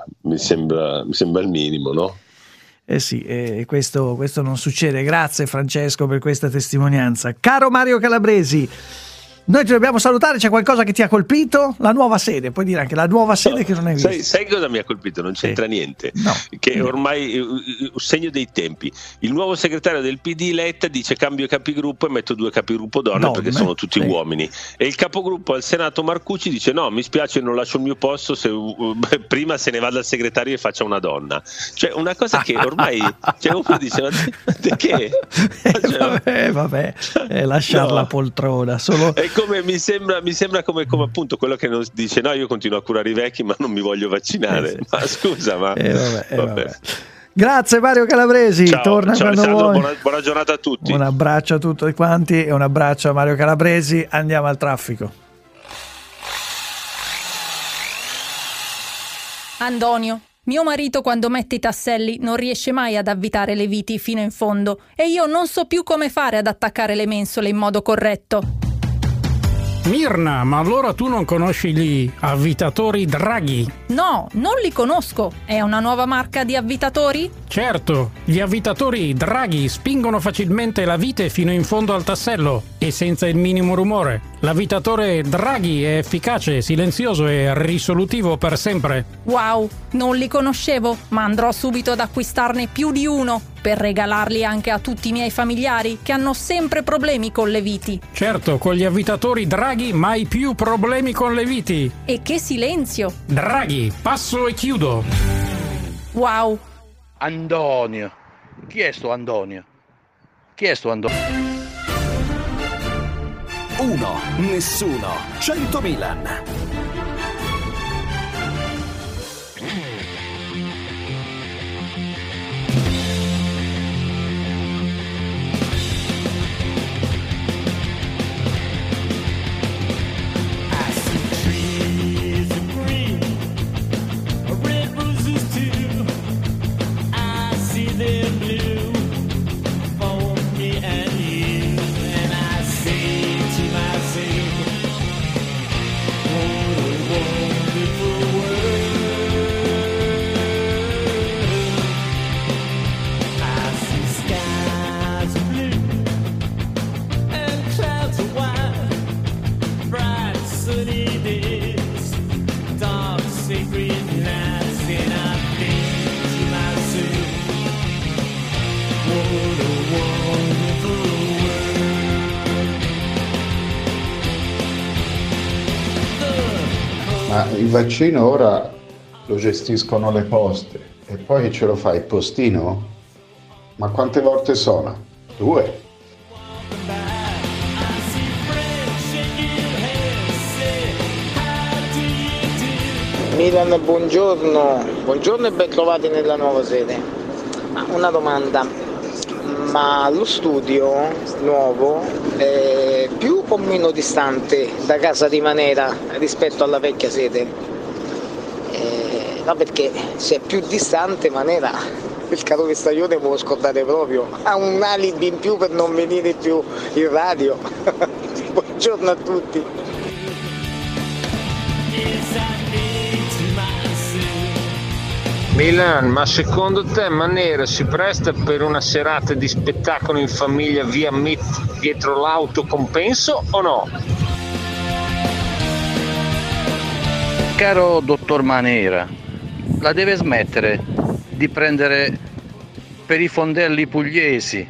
il minimo, no? Sì, questo non succede. Grazie Francesco per questa testimonianza. Caro Mario Calabresi, noi ti dobbiamo salutare. C'è qualcosa che ti ha colpito? La nuova sede, puoi dire anche la nuova sede che non hai visto. Sai cosa mi ha colpito? Non c'entra niente. No. Che ormai un segno dei tempi. Il nuovo segretario del PD Letta dice cambio i capigruppo e metto 2 capigruppo donne perché sono tutti uomini. E il capogruppo al Senato Marcucci dice no, mi spiace, non lascio il mio posto se prima se ne vada il segretario e faccia una donna. Cioè una cosa che ormai uno dice ma perché? Vabbè, lasciar la poltrona solo. mi sembra come appunto quello che non dice no, io continuo a curare i vecchi ma non mi voglio vaccinare. Sì. Ma scusa, ma vabbè. Grazie Mario Calabresi, ciao, torna ciao quando Alessandro, vuoi. buona giornata a tutti. Un abbraccio a tutti quanti e un abbraccio a Mario Calabresi. Andiamo al traffico. Antonio, mio marito quando mette i tasselli non riesce mai ad avvitare le viti fino in fondo e io non so più come fare ad attaccare le mensole in modo corretto. Mirna, ma allora tu non conosci gli avvitatori Draghi? No, non li conosco. È una nuova marca di avvitatori? Certo, gli avvitatori Draghi spingono facilmente la vite fino in fondo al tassello e senza il minimo rumore. L'avvitatore Draghi è efficace, silenzioso e risolutivo per sempre. Wow, non li conoscevo, ma andrò subito ad acquistarne più di uno per regalarli anche a tutti i miei familiari che hanno sempre problemi con le viti. Certo, con gli avvitatori Draghi mai più problemi con le viti. E che silenzio! Draghi, passo e chiudo. Wow. Antonio. Chi è sto Antonio? 1, nessuno, 100 Milan. Ma il vaccino ora lo gestiscono le poste e poi ce lo fa il postino? Ma quante volte sono? 2. Milan, buongiorno e ben trovati nella nuova sede. Una domanda, ma lo studio nuovo è più o meno distante da casa di Manera rispetto alla vecchia sede? No, perché se è più distante Manera, il caro Vestaglione me lo scordate proprio, ha un alibi in più per non venire più in radio. Buongiorno a tutti. Milan, ma secondo te Manera si presta per una serata di spettacolo in famiglia via Mit dietro l'auto compenso o no? Caro dottor Manera, la deve smettere di prendere per i fondelli pugliesi.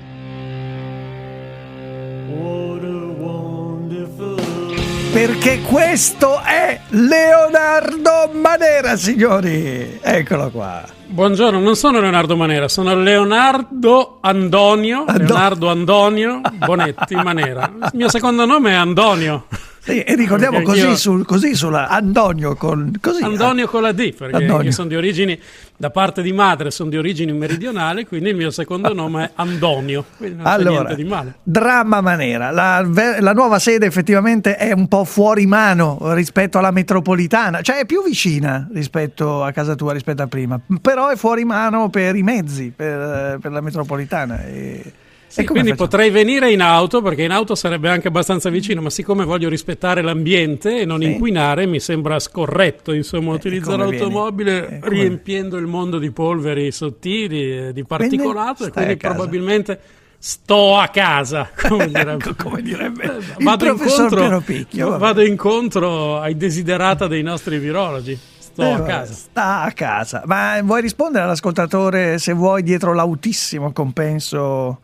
Perché questo è Leonardo Manera, signori. Eccolo qua. Buongiorno, non sono Leonardo Manera, sono Leonardo Antonio Bonetti Manera. Il mio secondo nome è Antonio. Sì, e ricordiamo così sulla Antonio con la D, perché io sono di origini, da parte di madre sono di origini meridionali, quindi il mio secondo nome è Antonio, quindi non c'è niente di male. Dramma Manera, la nuova sede effettivamente è un po' fuori mano rispetto alla metropolitana, cioè è più vicina rispetto a casa tua, rispetto a prima, però è fuori mano per i mezzi, per la metropolitana. Sì, quindi potrei venire in auto, perché in auto sarebbe anche abbastanza vicino, ma siccome voglio rispettare l'ambiente e non inquinare, mi sembra scorretto insomma utilizzare l'automobile riempiendo il mondo di polveri sottili, di particolato, e quindi probabilmente sto a casa, come direbbe, come direbbe vado incontro ai desiderata dei nostri virologi. Sta a casa. Ma vuoi rispondere all'ascoltatore, se vuoi, dietro l'autissimo compenso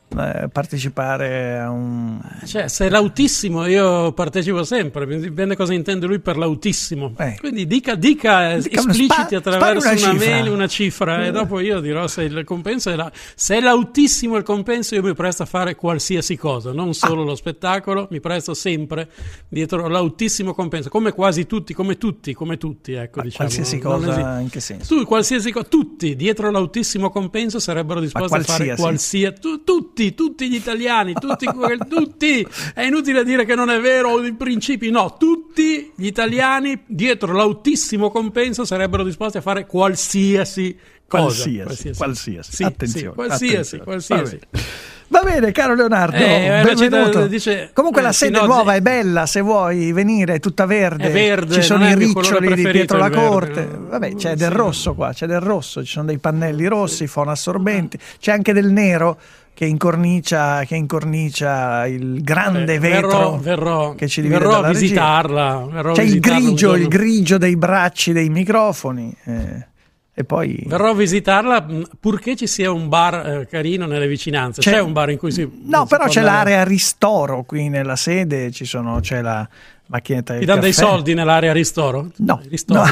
partecipare a un... Cioè, se è l'autissimo io partecipo sempre, dipende cosa intende lui per l'autissimo. Quindi dica espliciti attraverso una mail una cifra e dopo io dirò se il compenso se è l'autissimo il compenso, io mi presto a fare qualsiasi cosa, non solo lo spettacolo, mi presto sempre dietro l'autissimo compenso, come quasi tutti, come tutti, ecco, diciamo. Qualsiasi cosa, in che senso? Qualsiasi cosa, tutti dietro l'autissimo compenso sarebbero disposti a fare qualsiasi... Tutti gli italiani, tutti, è inutile dire che non è vero i principi, no, tutti gli italiani dietro l'autissimo compenso sarebbero disposti a fare qualsiasi cosa. Qualsiasi. Sì, attenzione. Sì, qualsiasi. Va bene, caro Leonardo, benvenuto. Comunque la sede nuova è bella, se vuoi venire è tutta verde. È verde, ci sono i riccioli di Pietro la verde, Corte. Vabbè, c'è del rosso qua, ci sono dei pannelli rossi, fonoassorbenti, c'è anche del nero che incornicia il grande vetro che ci divide dalla a visitarla. C'è il grigio dei bracci dei microfoni. E poi verrò a visitarla purché ci sia un bar carino nelle vicinanze. C'è un bar in cui però c'è l'area ristoro qui nella sede, c'è la macchinetta del Ti danno caffè. dei soldi nell'area ristoro? No.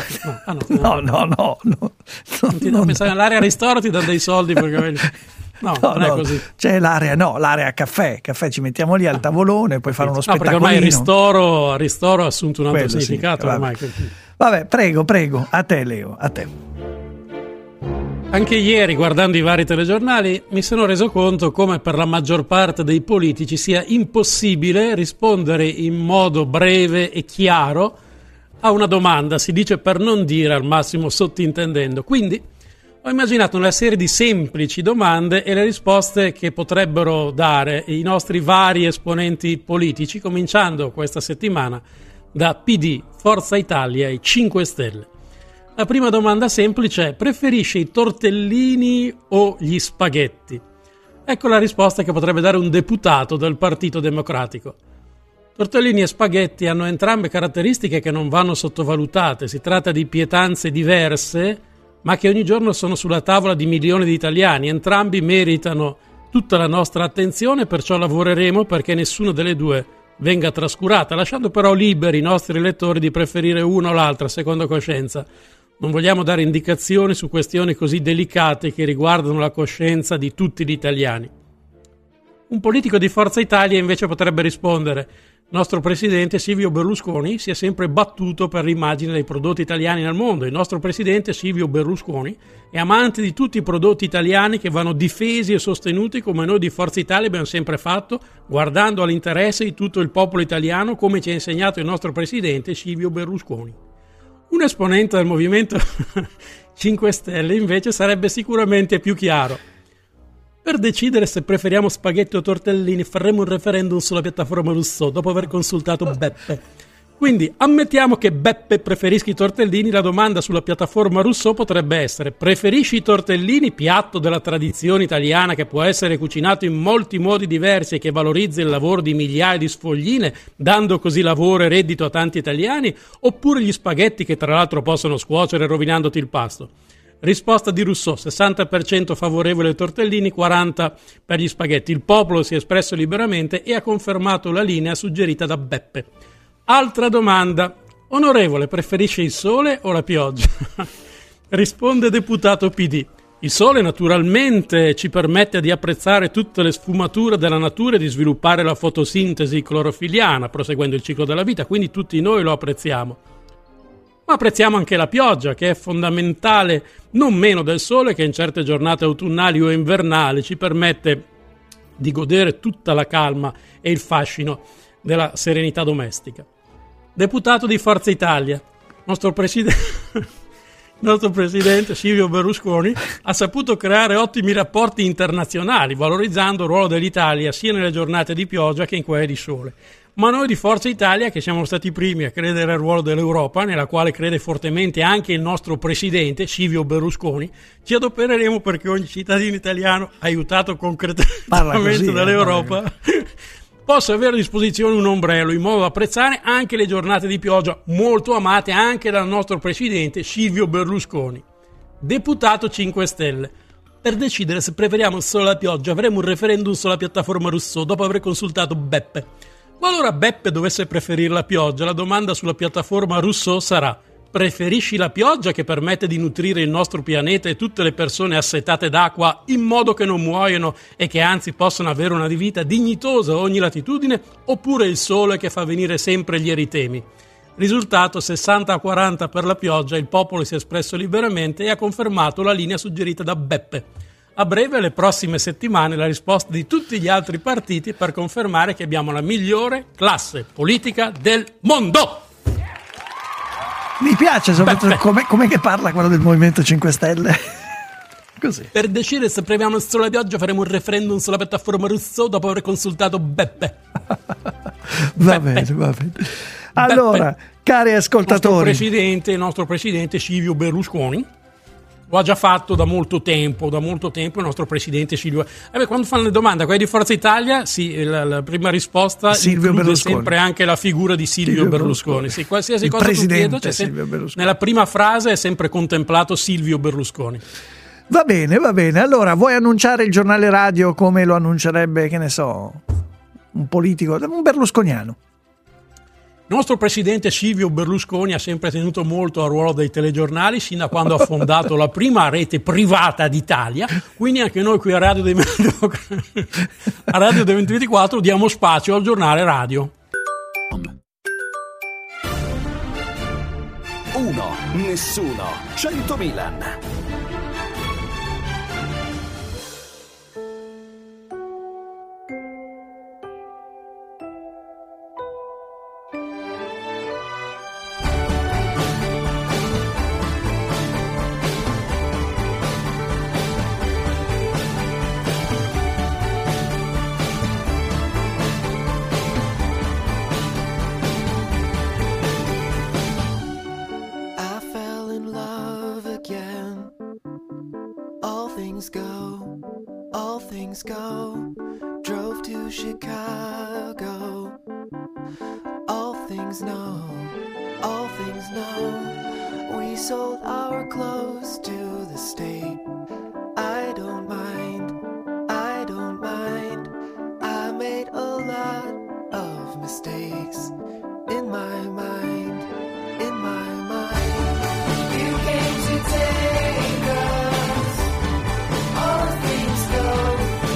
Nell'area ristoro ti danno dei soldi perché No, non è così. C'è l'area caffè, ci mettiamo lì al tavolone, puoi fare uno spettacolino. Perché ormai il ristoro ha assunto un altro significato. Vabbè, prego, a te Leo, a te. Anche ieri, guardando i vari telegiornali, mi sono reso conto come per la maggior parte dei politici sia impossibile rispondere in modo breve e chiaro a una domanda, si dice per non dire al massimo sottintendendo. Quindi ho immaginato una serie di semplici domande e le risposte che potrebbero dare i nostri vari esponenti politici, cominciando questa settimana da PD, Forza Italia e 5 Stelle. La prima domanda semplice è: preferisce i tortellini o gli spaghetti? Ecco la risposta che potrebbe dare un deputato del Partito Democratico. Tortellini e spaghetti hanno entrambe caratteristiche che non vanno sottovalutate. Si tratta di pietanze diverse, ma che ogni giorno sono sulla tavola di milioni di italiani. Entrambi meritano tutta la nostra attenzione, perciò lavoreremo perché nessuna delle due venga trascurata, lasciando però liberi i nostri elettori di preferire una o l'altra secondo coscienza. Non vogliamo dare indicazioni su questioni così delicate che riguardano la coscienza di tutti gli italiani. Un politico di Forza Italia invece potrebbe rispondere: il nostro presidente Silvio Berlusconi si è sempre battuto per l'immagine dei prodotti italiani nel mondo. Il nostro presidente Silvio Berlusconi è amante di tutti i prodotti italiani che vanno difesi e sostenuti come noi di Forza Italia abbiamo sempre fatto, guardando all'interesse di tutto il popolo italiano, come ci ha insegnato il nostro presidente Silvio Berlusconi. Un esponente del Movimento 5 Stelle invece sarebbe sicuramente più chiaro. Per decidere se preferiamo spaghetti o tortellini faremo un referendum sulla piattaforma Rousseau dopo aver consultato Beppe. Quindi ammettiamo che Beppe preferisca i tortellini, la domanda sulla piattaforma Rousseau potrebbe essere: preferisci i tortellini, piatto della tradizione italiana che può essere cucinato in molti modi diversi e che valorizza il lavoro di migliaia di sfogline, dando così lavoro e reddito a tanti italiani, oppure gli spaghetti che tra l'altro possono scuocere rovinandoti il pasto? Risposta di Rousseau: 60% favorevole ai tortellini, 40% per gli spaghetti. Il popolo si è espresso liberamente e ha confermato la linea suggerita da Beppe. Altra domanda: onorevole, preferisce il sole o la pioggia? Risponde deputato PD: il sole naturalmente ci permette di apprezzare tutte le sfumature della natura e di sviluppare la fotosintesi clorofiliana, proseguendo il ciclo della vita, quindi tutti noi lo apprezziamo. Ma apprezziamo anche la pioggia, che è fondamentale non meno del sole, che in certe giornate autunnali o invernali ci permette di godere tutta la calma e il fascino della serenità domestica. Deputato di Forza Italia, nostro presidente Silvio Berlusconi ha saputo creare ottimi rapporti internazionali, valorizzando il ruolo dell'Italia sia nelle giornate di pioggia che in quelle di sole. Ma noi di Forza Italia, che siamo stati i primi a credere al ruolo dell'Europa, nella quale crede fortemente anche il nostro presidente Silvio Berlusconi, ci adopereremo perché ogni cittadino italiano aiutato concretamente dall'Europa possa avere a disposizione un ombrello, in modo da apprezzare anche le giornate di pioggia molto amate anche dal nostro presidente Silvio Berlusconi. Deputato 5 Stelle. Per decidere se preferiamo solo la pioggia avremo un referendum sulla piattaforma Rousseau dopo aver consultato Beppe. Qualora Beppe dovesse preferire la pioggia, la domanda sulla piattaforma Rousseau sarà: preferisci la pioggia che permette di nutrire il nostro pianeta e tutte le persone assetate d'acqua in modo che non muoiono e che anzi possono avere una vita dignitosa a ogni latitudine, oppure il sole che fa venire sempre gli eritemi? Risultato 60-40 per la pioggia, il popolo si è espresso liberamente e ha confermato la linea suggerita da Beppe. A breve, le prossime settimane, la risposta di tutti gli altri partiti per confermare che abbiamo la migliore classe politica del mondo. Mi piace soprattutto come che parla quello del Movimento 5 Stelle. Così. Per decidere se premiamo solo la pioggia faremo un referendum sulla piattaforma Rousseau dopo aver consultato Beppe. Va bene. Allora, cari ascoltatori, il nostro presidente Silvio Berlusconi lo ha già fatto da molto tempo il nostro presidente Silvio. Quando fanno le domande a quelli di Forza Italia, sì, la prima risposta Silvio include Berlusconi. Sempre anche la figura di Silvio Berlusconi. Sì, qualsiasi cosa tu chieda, nella prima frase è sempre contemplato Silvio Berlusconi. Va bene. Allora, vuoi annunciare il giornale radio come lo annuncerebbe, che ne so, un politico, un berlusconiano? Il nostro presidente Silvio Berlusconi ha sempre tenuto molto al ruolo dei telegiornali sin da quando ha fondato la prima rete privata d'Italia, quindi anche noi qui a Radio dei 24 diamo spazio al giornale radio. 1, nessuno, 100 Milan. Go, drove to Chicago. All things know, we sold our clothes to the state. I don't mind, I made a lot of mistakes in my mind, You came to take us, all things go.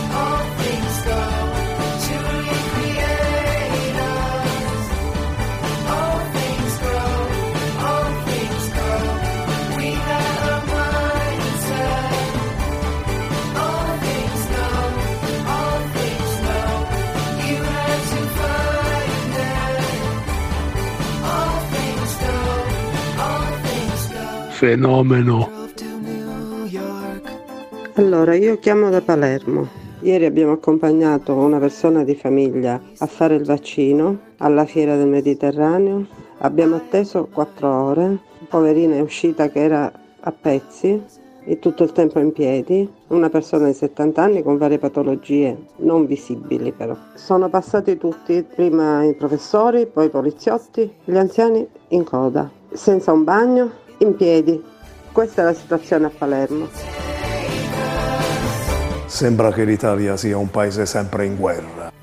Fenomeno. Allora, io chiamo da Palermo. Ieri abbiamo accompagnato una persona di famiglia a fare il vaccino alla Fiera del Mediterraneo. Abbiamo atteso 4 ore. Poverina è uscita che era a pezzi e tutto il tempo in piedi. Una persona di 70 anni con varie patologie non visibili però. Sono passati tutti, prima i professori, poi i poliziotti, gli anziani in coda, senza un bagno, in piedi. Questa è la situazione a Palermo. Sembra che l'Italia sia un paese sempre in guerra.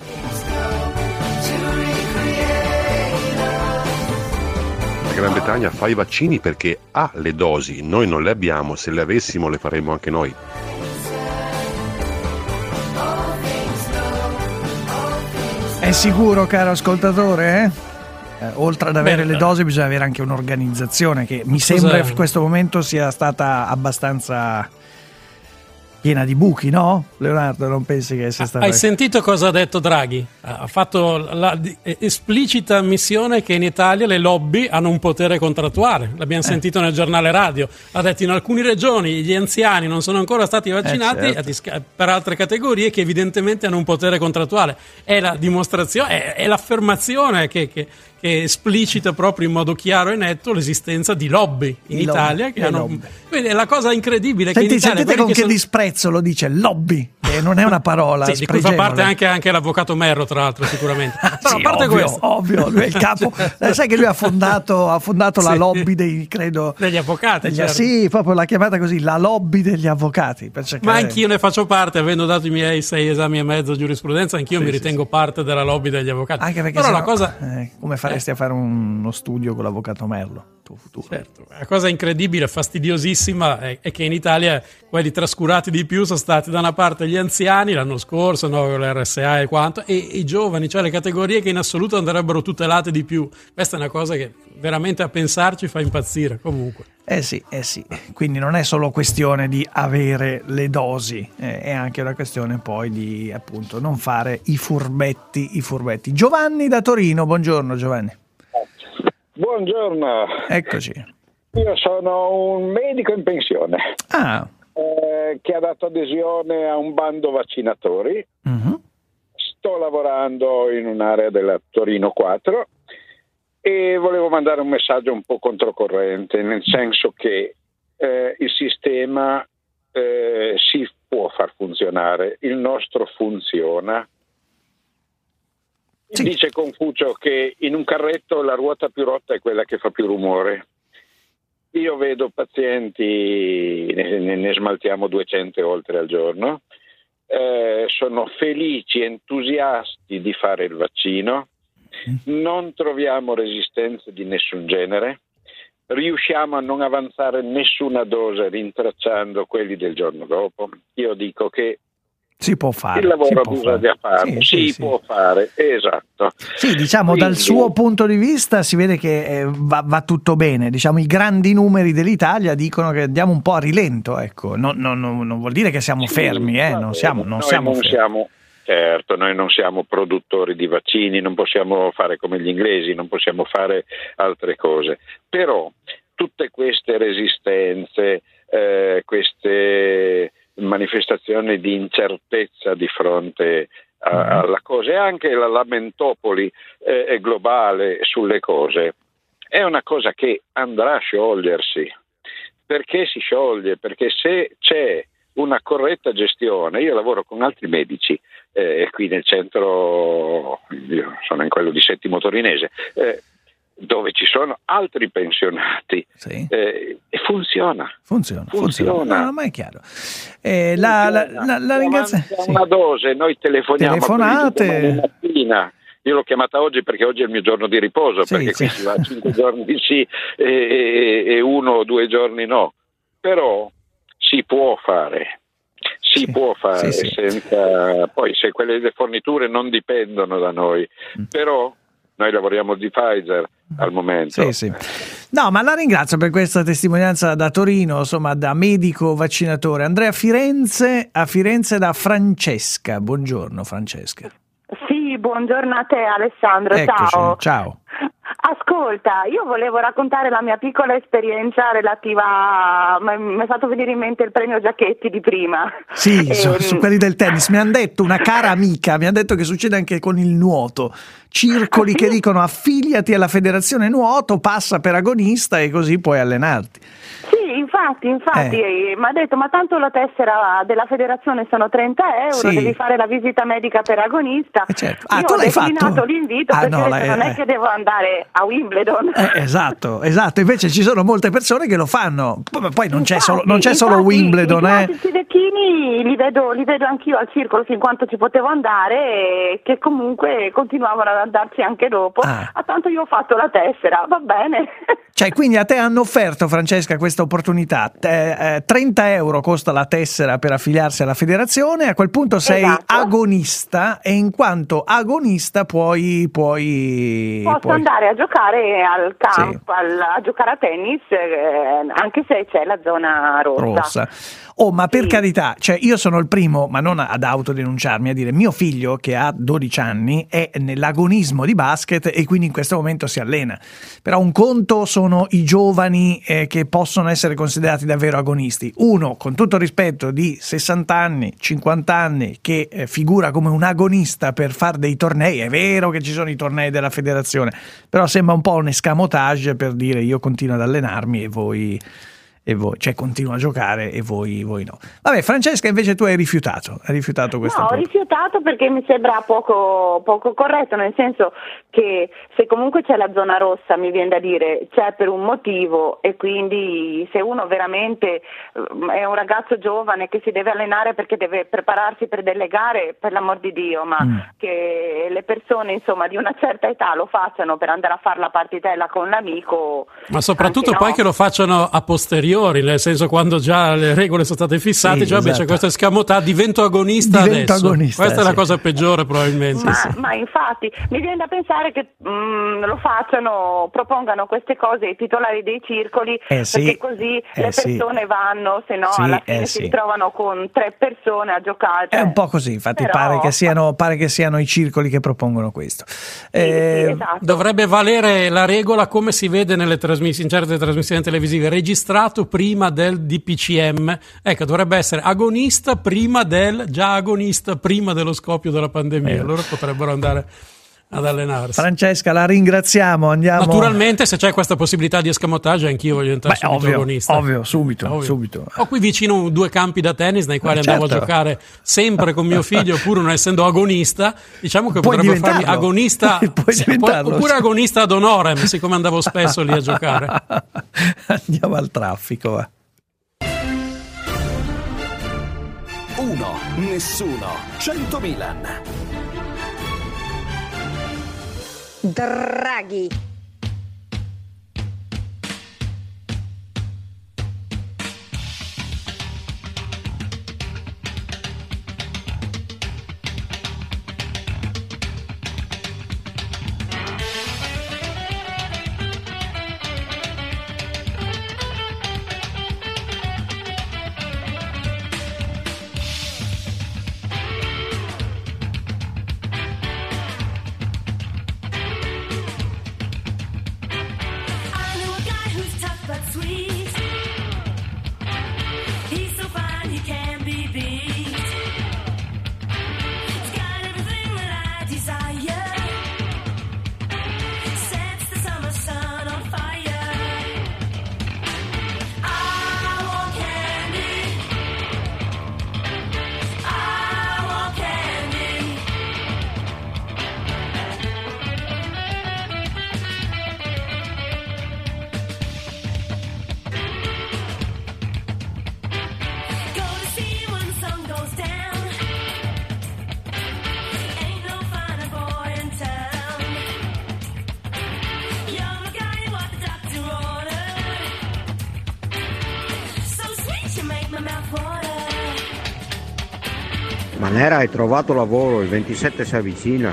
La Gran Bretagna fa i vaccini perché ha le dosi, noi non le abbiamo, se le avessimo le faremmo anche noi. È sicuro, caro ascoltatore, eh? Oltre ad avere le dosi bisogna avere anche un'organizzazione che mi sembra in questo momento sia stata abbastanza piena di buchi, no? Leonardo, non pensi che sia stata... Hai sentito cosa ha detto Draghi? Ha fatto la esplicita ammissione che in Italia le lobby hanno un potere contrattuale. L'abbiamo sentito nel giornale radio. Ha detto in alcune regioni gli anziani non sono ancora stati vaccinati, certo, per altre categorie che evidentemente hanno un potere contrattuale. È la dimostrazione, è l'affermazione che che esplicita proprio in modo chiaro e netto l'esistenza di lobby in Italia. Quindi è la cosa incredibile. Sentite con che disprezzo lo dice lobby, che non è una parola sì, di cui fa parte anche l'avvocato Merro, tra l'altro, sicuramente. Però sì, a parte ovvio, lui è il capo. Sai che lui ha fondato la lobby degli avvocati. Certo. Sì, proprio l'ha chiamata così, la lobby degli avvocati. Ma anch'io ne faccio parte, avendo dato i miei 6 esami e mezzo di giurisprudenza, anch'io mi ritengo parte della lobby degli avvocati. Anche perché però la cosa come faresti a fare uno studio con l'avvocato Merlo? Certo. La cosa incredibile, fastidiosissima è che in Italia quelli trascurati di più sono stati da una parte gli anziani l'anno scorso, con l'RSA e quanto, e i giovani, cioè le categorie che in assoluto andrebbero tutelate di più. Questa è una cosa che veramente a pensarci fa impazzire comunque. Sì, quindi non è solo questione di avere le dosi, è anche una questione poi di appunto non fare i furbetti. Giovanni da Torino, buongiorno Giovanni. Buongiorno. Eccoci. Io sono un medico in pensione che ha dato adesione a un bando vaccinatori. Uh-huh. Sto lavorando in un'area della Torino 4 e volevo mandare un messaggio un po' controcorrente, nel senso che il sistema si può far funzionare, il nostro funziona. Sì. Dice Confucio che in un carretto la ruota più rotta è quella che fa più rumore. Io vedo pazienti, ne smaltiamo 200 oltre al giorno, sono felici, entusiasti di fare il vaccino, non troviamo resistenze di nessun genere, riusciamo a non avanzare nessuna dose rintracciando quelli del giorno dopo. Io dico che si può fare. Il lavoro bisogna farlo, si può fare, esatto. Sì, diciamo dal suo punto di vista si vede che va tutto bene, diciamo i grandi numeri dell'Italia dicono che andiamo un po' a rilento, ecco, non vuol dire che siamo fermi, non siamo fermi. Certo, noi non siamo produttori di vaccini, non possiamo fare come gli inglesi, non possiamo fare altre cose, però tutte queste resistenze, queste manifestazioni di incertezza di fronte alla cosa e anche la lamentopoli globale sulle cose è una cosa che andrà a sciogliersi. Perché si scioglie? Perché se c'è una corretta gestione, io lavoro con altri medici qui nel centro, io sono in quello di Settimo Torinese, dove ci sono altri pensionati, e funziona. No, ma è chiaro. La ringrazio. Una dose, noi telefonate mattina. Io l'ho chiamata oggi perché oggi è il mio giorno di riposo, perché qui si va 5 giorni sì e 1 o 2 giorni no. Però si può fare. Senza poi se quelle forniture non dipendono da noi, però noi lavoriamo di Pfizer al momento. No, ma la ringrazio per questa testimonianza da Torino, insomma, da medico vaccinatore. Andrea a Firenze da Francesca. Buongiorno Francesca. Sì, buongiorno a te Alessandro. Eccoci, ciao. Ascolta, io volevo raccontare la mia piccola esperienza relativa mi è fatto venire in mente il premio Giacchetti di prima. Sì, su quelli del tennis. Mi hanno detto, una cara amica, mi ha detto che succede anche con il nuoto. Circoli che dicono affiliati alla federazione nuoto, passa per agonista e così puoi allenarti. Sì, infatti mi ha detto ma tanto la tessera della federazione sono 30 euro, devi fare la visita medica per agonista. Certo. Io tu l'hai ho declinato l'invito perché non è che devo andare a Wimbledon. Esatto, invece ci sono molte persone che lo fanno, poi non c'è solo Wimbledon. I vecchini li vedo anch'io al circolo fin quanto ci potevo andare e che comunque continuavano ad andarci anche dopo. Tanto io ho fatto la tessera, va bene. Cioè, quindi a te hanno offerto, Francesca, questa opportunità. 30 euro costa la tessera per affiliarsi alla federazione, a quel punto sei agonista e in quanto agonista puoi andare a giocare al campo, a giocare a tennis, anche se c'è la zona rossa. ma per carità, cioè io sono il primo, ma non ad autodenunciarmi, a dire mio figlio che ha 12 anni è nell'agonismo di basket e quindi in questo momento si allena. Però un conto sono i giovani che possono essere considerati davvero agonisti. Uno, con tutto rispetto, di 60 anni, 50 anni, che figura come un agonista per fare dei tornei. È vero che ci sono i tornei della federazione, però sembra un po' un escamotage per dire io continuo ad allenarmi e voi, cioè continuo a giocare e voi no. Vabbè, Francesca, invece tu hai rifiutato questa. No, ho rifiutato perché mi sembra poco corretto, nel senso che se comunque c'è la zona rossa, mi viene da dire, c'è per un motivo, e quindi se uno veramente è un ragazzo giovane che si deve allenare perché deve prepararsi per delle gare, per l'amor di Dio, ma che le persone insomma di una certa età lo facciano per andare a fare la partitella con l'amico, ma soprattutto poi che lo facciano a posteriori, nel senso quando già le regole sono state fissate, già invece questo escamotaggio, divento agonista adesso. Questa è la cosa peggiore probabilmente. Ma infatti mi viene da pensare che lo facciano, propongano queste cose ai titolari dei circoli, perché così le persone vanno, se no alla fine si ritrovano con 3 persone a giocare. È un po' così, infatti pare che siano i circoli che propongono questo. Esatto. Dovrebbe valere la regola come si vede in certe trasmissioni televisive, registrato prima del DPCM. Ecco, dovrebbe essere agonista prima dello scoppio della pandemia. Allora potrebbero andare ad allenarsi. Francesca, la ringraziamo. Andiamo. Naturalmente, se c'è questa possibilità di escamotage, anch'io voglio entrare agonista. Ovvio, subito. Ho qui vicino 2 campi da tennis nei quali andavo a giocare sempre con mio figlio, pur non essendo agonista. Diciamo che potrebbe farmi agonista, oppure agonista ad honorem, siccome andavo spesso lì a giocare. Andiamo al traffico, va. 1, nessuno, 100 Milan. Draghi. Manera, hai trovato lavoro, il 27 si avvicina.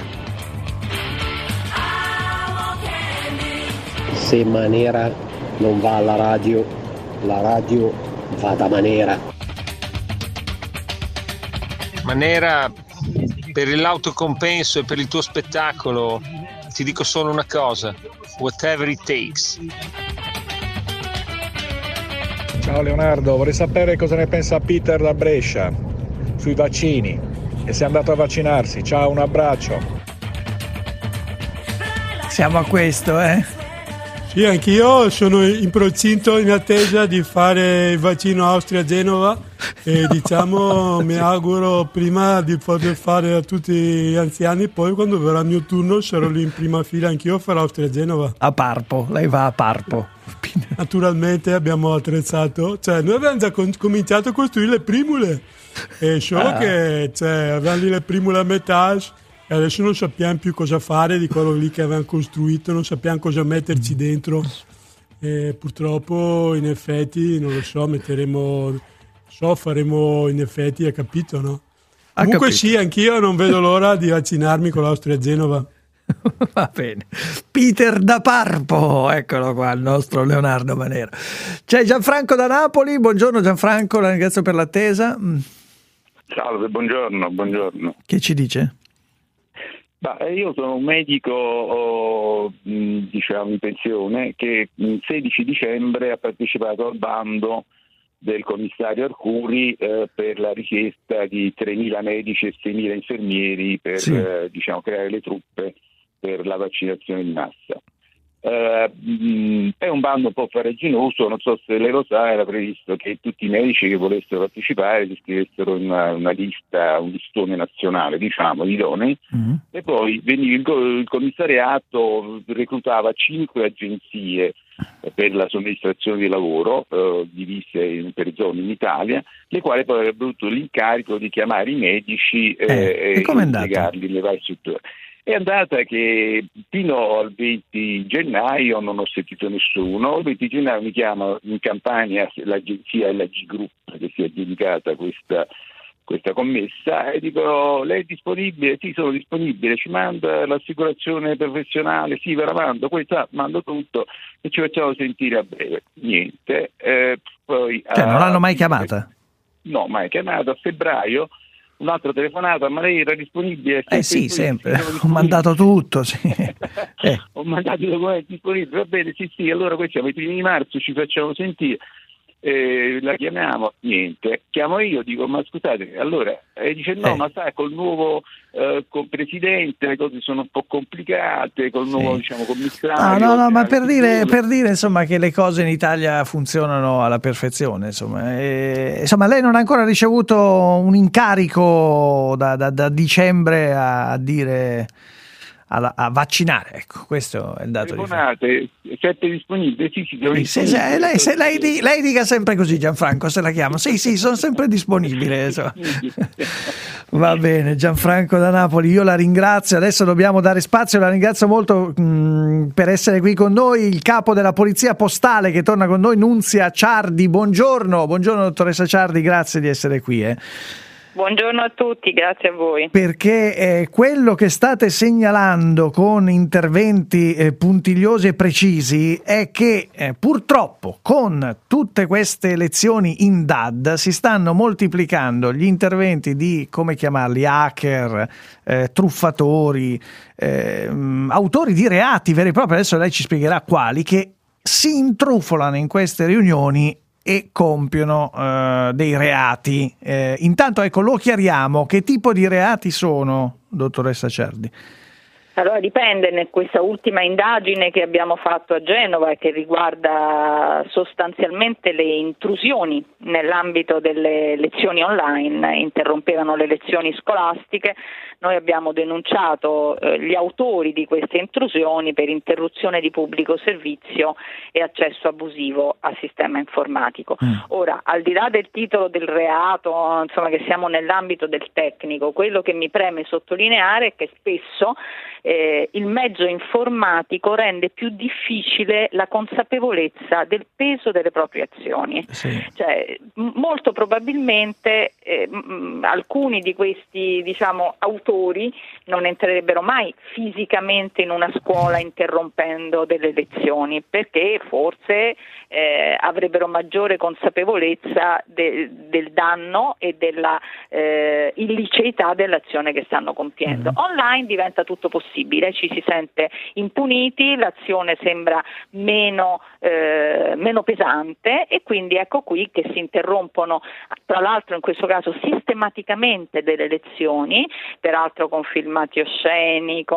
Se Manera non va alla radio, la radio va da Manera. Manera, per l'autocompenso e per il tuo spettacolo ti dico solo una cosa: whatever it takes. Ciao Leonardo, vorrei sapere cosa ne pensa Peter da Brescia sui vaccini e se è andato a vaccinarsi. Ciao, un abbraccio. Siamo a questo, Sì, anch'io sono in procinto, in attesa di fare il vaccino Austria-Genova e diciamo mi auguro prima di poter fare a tutti gli anziani, poi quando verrà il mio turno sarò lì in prima fila anch'io a fare Austria-Genova. A Parpo, lei va a Parpo. Naturalmente abbiamo attrezzato, cioè noi abbiamo già cominciato a costruire le primule, e solo che avevamo lì le primule a metà e adesso non sappiamo più cosa fare di quello lì che avevamo costruito, non sappiamo cosa metterci dentro e purtroppo in effetti non lo so, faremo in effetti, hai capito, no? Comunque sì, anch'io non vedo l'ora di vaccinarmi con l'Austria-Genova. Va bene. Peter da Parpo, eccolo qua, il nostro Leonardo Manera. C'è Gianfranco da Napoli. Buongiorno Gianfranco, la ringrazio per l'attesa. Salve, buongiorno. Che ci dice? Io sono un medico diciamo in pensione che il 16 dicembre ha partecipato al bando del commissario Arcuri per la richiesta di 3.000 medici e 6.000 infermieri per diciamo, creare le truppe per la vaccinazione di massa. È un bando un po' farraginoso, non so se lei lo sa, era previsto che tutti i medici che volessero partecipare si iscrivessero in una lista, un listone nazionale, diciamo, di idonei, e poi il commissariato reclutava 5 agenzie per la somministrazione di lavoro, divise per zone in Italia, le quali poi avrebbero avuto l'incarico di chiamare i medici e spiegarli le varie strutture. È andata che fino al 20 gennaio non ho sentito nessuno. Il 20 gennaio mi chiama in Campania l'agenzia LG Group che si è dedicata a questa commessa e dico: lei è disponibile? Sì, sono disponibile. Ci manda l'assicurazione professionale? Sì, ve la mando. Questa mando tutto e ci facciamo sentire a breve. Niente. Poi non l'hanno mai chiamata? No, mai chiamata. A febbraio un'altra telefonata: ma lei era disponibile? Sì, sempre. Ho mandato tutto, sì. Ho mandato i documenti disponibili. Va bene, sì. Allora qui siamo i primi di marzo, ci facciamo sentire. La chiamiamo, niente. Chiamo io, dico: ma scusate, allora dice no, ma sai, col nuovo col presidente le cose sono un po' complicate, col nuovo diciamo commissario. No, ma per dire insomma che le cose in Italia funzionano alla perfezione, insomma. Insomma, lei non ha ancora ricevuto un incarico da dicembre a dire a vaccinare, ecco, questo è il dato. Telefonate, siete disponibili? Sì, lei dica sempre così, Gianfranco, se la chiamo. Sì, sono sempre disponibile. Va bene, Gianfranco da Napoli, io la ringrazio. Adesso dobbiamo dare spazio, la ringrazio molto per essere qui con noi, il capo della Polizia Postale che torna con noi, Nunzia Ciardi. Buongiorno dottoressa Ciardi, grazie di essere qui. Buongiorno a tutti, grazie a voi. Perché quello che state segnalando con interventi puntigliosi e precisi è che purtroppo con tutte queste elezioni in DAD si stanno moltiplicando gli interventi di, come chiamarli, hacker, truffatori, autori di reati veri e propri, adesso lei ci spiegherà quali, che si intrufolano in queste riunioni e compiono dei reati. Intanto, ecco, lo chiariamo, che tipo di reati sono, dottoressa Ciardi? Allora dipende, questa ultima indagine che abbiamo fatto a Genova e che riguarda sostanzialmente le intrusioni nell'ambito delle lezioni online, interrompevano le lezioni scolastiche, noi abbiamo denunciato gli autori di queste intrusioni per interruzione di pubblico servizio e accesso abusivo al sistema informatico. Ora, al di là del titolo del reato, insomma, che siamo nell'ambito del tecnico, quello che mi preme sottolineare è che spesso il mezzo informatico rende più difficile la consapevolezza del peso delle proprie azioni. Cioè, molto probabilmente alcuni di questi, diciamo, autori non entrerebbero mai fisicamente in una scuola interrompendo delle lezioni, perché forse avrebbero maggiore consapevolezza del danno e della illiceità dell'azione che stanno compiendo. Online diventa tutto possibile, ci si sente impuniti, l'azione sembra meno pesante e quindi ecco qui che si interrompono, tra l'altro in questo caso sistematicamente, delle lezioni, peraltro con filmati osceni,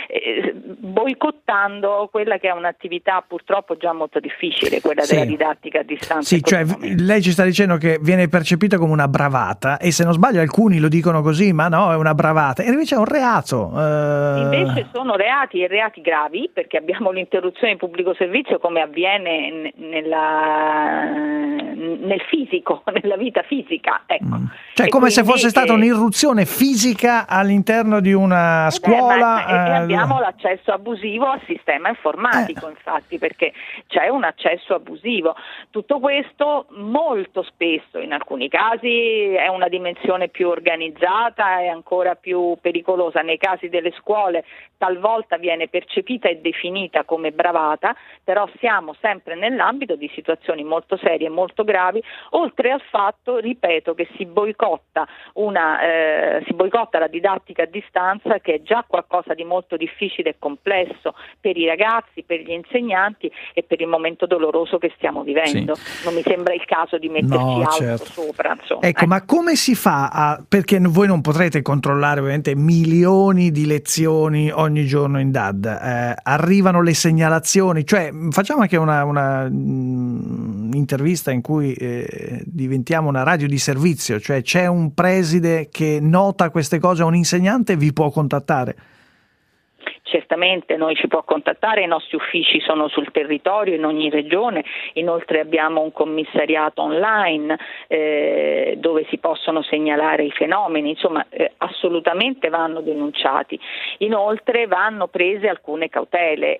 boicottando quella che è un'attività purtroppo già molto difficile, quella della didattica a distanza. Sì, cioè lei ci sta dicendo che viene percepita come una bravata e, se non sbaglio, alcuni lo dicono così, ma no, è una bravata, e invece è un reato. Invece sono reati, e reati gravi, perché abbiamo l'interruzione di pubblico servizio come avviene nel fisico, nella vita fisica, ecco. Cioè come come se fosse stata un'irruzione fisica all'interno di una scuola. Abbiamo l'accesso abusivo al sistema informatico, infatti, perché c'è un accesso abusivo. Tutto questo molto spesso, in alcuni casi, è una dimensione più organizzata e ancora più pericolosa. Nei casi delle scuole talvolta viene percepita e definita come bravata, però siamo sempre nell'ambito di situazioni molto serie e molto gravi, oltre al fatto, ripeto, che si boicotta la didattica a distanza, che è già qualcosa di molto difficile e complesso per i ragazzi, per gli insegnanti e per il momento doloroso che stiamo vivendo. Sì. Non mi sembra il caso di metterci altro sopra. Insomma. Ecco, ma come si fa perché voi non potrete controllare ovviamente milioni di lezioni ogni giorno in DAD, arrivano le segnalazioni, cioè facciamo anche una intervista in cui diventiamo una radio di servizio, cioè c'è un preside che nota queste cose a un insegnante e vi può contattare? Certamente noi ci può contattare, i nostri uffici sono sul territorio in ogni regione, inoltre abbiamo un commissariato online dove si possono segnalare i fenomeni, insomma assolutamente vanno denunciati. Inoltre vanno prese alcune cautele,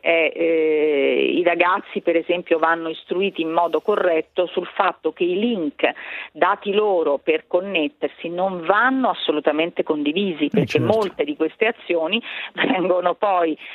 i ragazzi per esempio vanno istruiti in modo corretto sul fatto che i link dati loro per connettersi non vanno assolutamente condivisi, perché molte di queste azioni vengono poi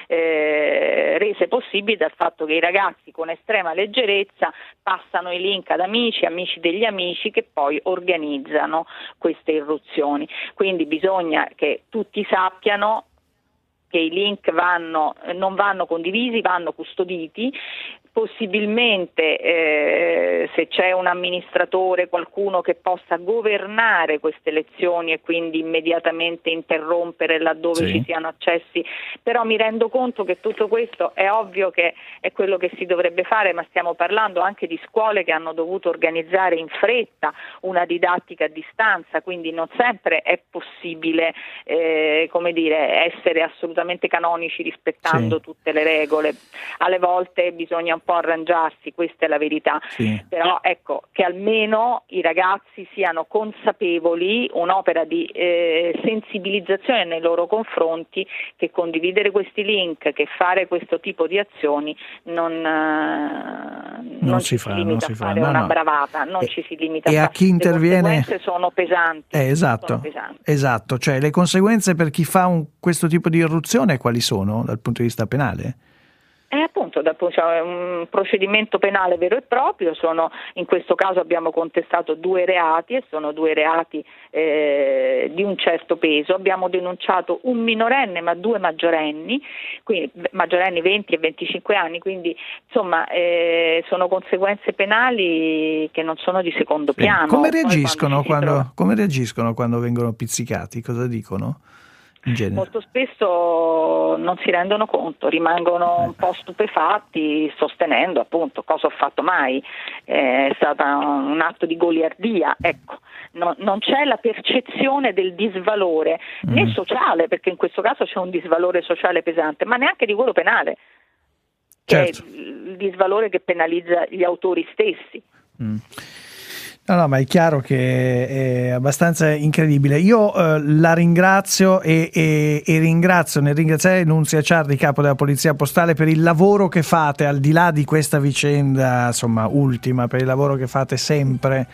rese possibili dal fatto che i ragazzi con estrema leggerezza passano i link ad amici degli amici che poi organizzano queste irruzioni. Quindi bisogna che tutti sappiano che i link non vanno condivisi, vanno custoditi. Possibilmente se c'è un amministratore, qualcuno che possa governare queste lezioni e quindi immediatamente interrompere laddove ci siano accessi, però mi rendo conto che tutto questo è ovvio che è quello che si dovrebbe fare, ma stiamo parlando anche di scuole che hanno dovuto organizzare in fretta una didattica a distanza, quindi non sempre è possibile essere assolutamente canonici rispettando tutte le regole. Alle volte bisogna un po' arrangiarsi, questa è la verità, però ecco che almeno i ragazzi siano consapevoli, un'opera di sensibilizzazione nei loro confronti, che condividere questi link, che fare questo tipo di azioni non ci si limita a fare una bravata, non ci si limita a chi interviene. Le conseguenze sono pesanti. Esatto, cioè le conseguenze per chi fa questo tipo di irruzione quali sono dal punto di vista penale? Appunto, c'è un procedimento penale vero e proprio, in questo caso abbiamo contestato 2 reati e sono 2 reati di un certo peso. Abbiamo denunciato un minorenne ma 2 maggiorenni, quindi maggiorenni 20 e 25 anni, quindi insomma sono conseguenze penali che non sono di secondo piano. Come reagiscono quando vengono pizzicati? Cosa dicono? Molto spesso non si rendono conto, rimangono un po' stupefatti, sostenendo appunto cosa ho fatto mai, è stato un atto di goliardia, ecco. Non c'è la percezione del disvalore né sociale, perché in questo caso c'è un disvalore sociale pesante, ma neanche di quello penale, che è il disvalore che penalizza gli autori stessi. No, ma è chiaro che è abbastanza incredibile. Io la ringrazio e ringrazio nel ringraziare Nunzia Ciardi, capo della Polizia Postale, per il lavoro che fate, al di là di questa vicenda ultima, per il lavoro che fate sempre.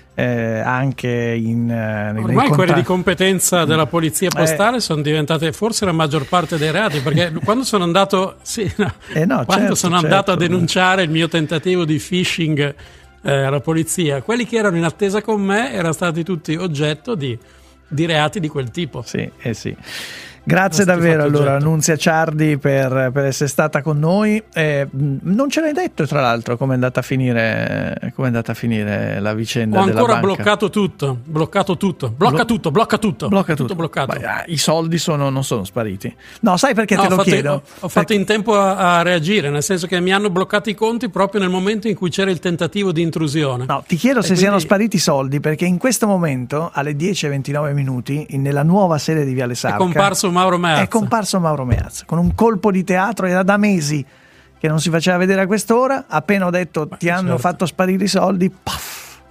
Anche ormai quelle di competenza della Polizia Postale sono diventate forse la maggior parte dei reati, perché quando sono andato andato a denunciare il mio tentativo di phishing alla polizia, quelli che erano in attesa con me erano stati tutti oggetto di reati di quel tipo. Sì. Grazie davvero allora Nunzia Ciardi per essere stata con noi. Non ce l'hai detto tra l'altro come è andata a finire la vicenda della banca. Ho ancora bloccato tutto. Blocca tutto. I soldi non sono spariti. No, sai perché te lo chiedo? Ho fatto in tempo a reagire, nel senso che mi hanno bloccato i conti proprio nel momento in cui c'era il tentativo di intrusione. No, ti chiedo se siano spariti i soldi, perché in questo momento alle 10:29 nella nuova sede di Viale Sarca è comparso Mauro Meazza con un colpo di teatro. Era da mesi che non si faceva vedere a quest'ora. Appena ho detto hanno fatto sparire i soldi, puff,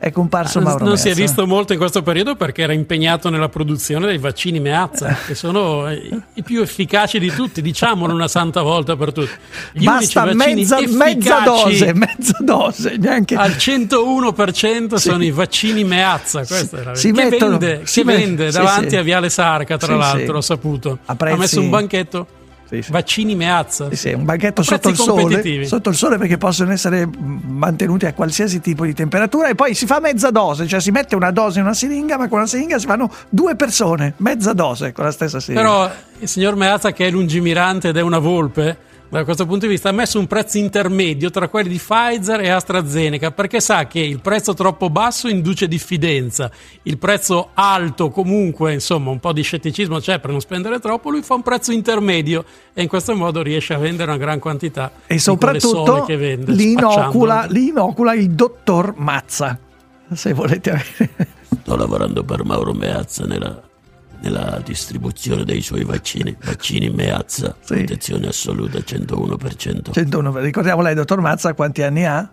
è comparso Mauro Non Meazza. si è visto molto in questo periodo perché era impegnato nella produzione dei vaccini Meazza, che sono i più efficaci di tutti, diciamolo una santa volta per tutte. Basta mezza dose, neanche al 101% sono i vaccini Meazza. Questo era che vende davanti a Viale Sarca, tra l'altro, ho saputo. Ha messo un banchetto. Vaccini Meazza, un banchetto sotto il sole perché possono essere mantenuti a qualsiasi tipo di temperatura, e poi si fa mezza dose, cioè si mette una dose in una siringa, ma con una siringa si fanno 2 persone, mezza dose con la stessa siringa. Però il signor Meazza, che è lungimirante ed è una volpe, da questo punto di vista ha messo un prezzo intermedio tra quelli di Pfizer e AstraZeneca, perché sa che il prezzo troppo basso induce diffidenza, il prezzo alto comunque, insomma, un po' di scetticismo c'è per non spendere troppo. Lui fa un prezzo intermedio e in questo modo riesce a vendere una gran quantità e soprattutto che vende, li inocula il dottor Mazza, se volete avere. Sto lavorando per Mauro Meazza nella distribuzione dei suoi vaccini Meazza, protezione assoluta 101%. 101%. Ricordiamo lei, dottor Mazza, quanti anni ha?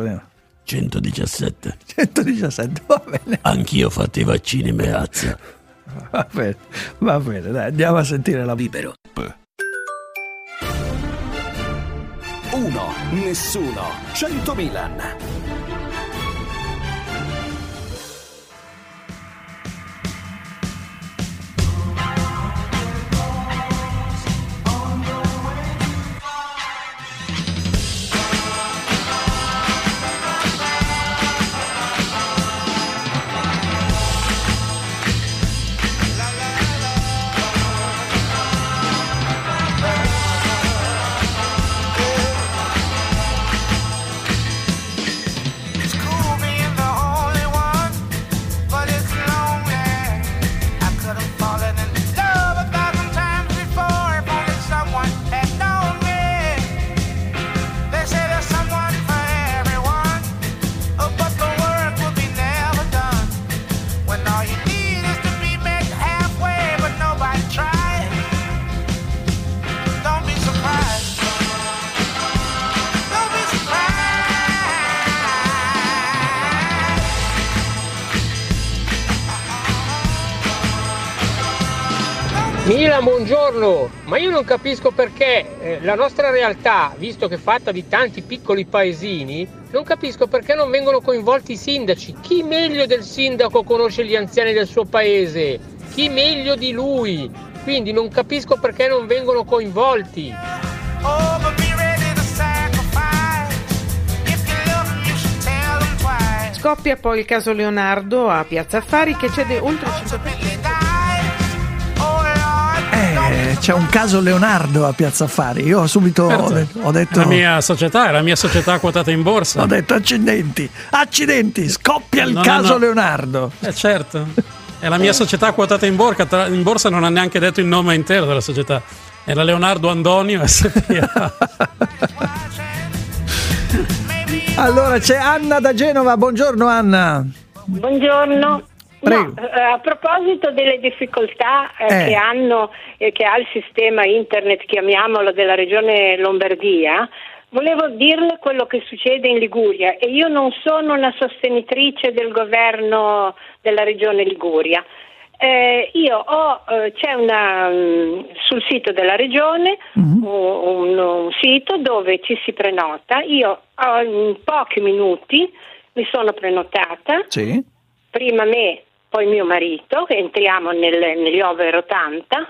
117. 117, va bene. Anch'io ho fatto i vaccini Meazza. Va bene, dai, andiamo a sentire la Libero. 1, nessuno, 100 Milan. Milan, buongiorno, ma io non capisco perché la nostra realtà, visto che è fatta di tanti piccoli paesini, non capisco perché non vengono coinvolti i sindaci. Chi meglio del sindaco conosce gli anziani del suo paese? Chi meglio di lui? Quindi non capisco perché non vengono coinvolti. Scoppia poi il caso Leonardo a Piazza Affari, che cede oltre 5%. C'è un caso Leonardo a Piazza Affari. Io subito ho detto la mia società quotata in borsa. Ho detto accidenti, scoppia il caso Leonardo. Certo, è la mia società quotata in borsa, non ha neanche detto il nome intero della società. È la Leonardo Andonio SPA. Allora c'è Anna da Genova. Buongiorno Anna. Buongiorno. No, a proposito delle difficoltà che ha il sistema internet, chiamiamolo, della regione Lombardia, volevo dirle quello che succede in Liguria, e io non sono una sostenitrice del governo della regione Liguria. C'è sul sito della regione un sito dove ci si prenota. Io in pochi minuti mi sono prenotata. Sì. Prima me, poi mio marito, entriamo negli over 80.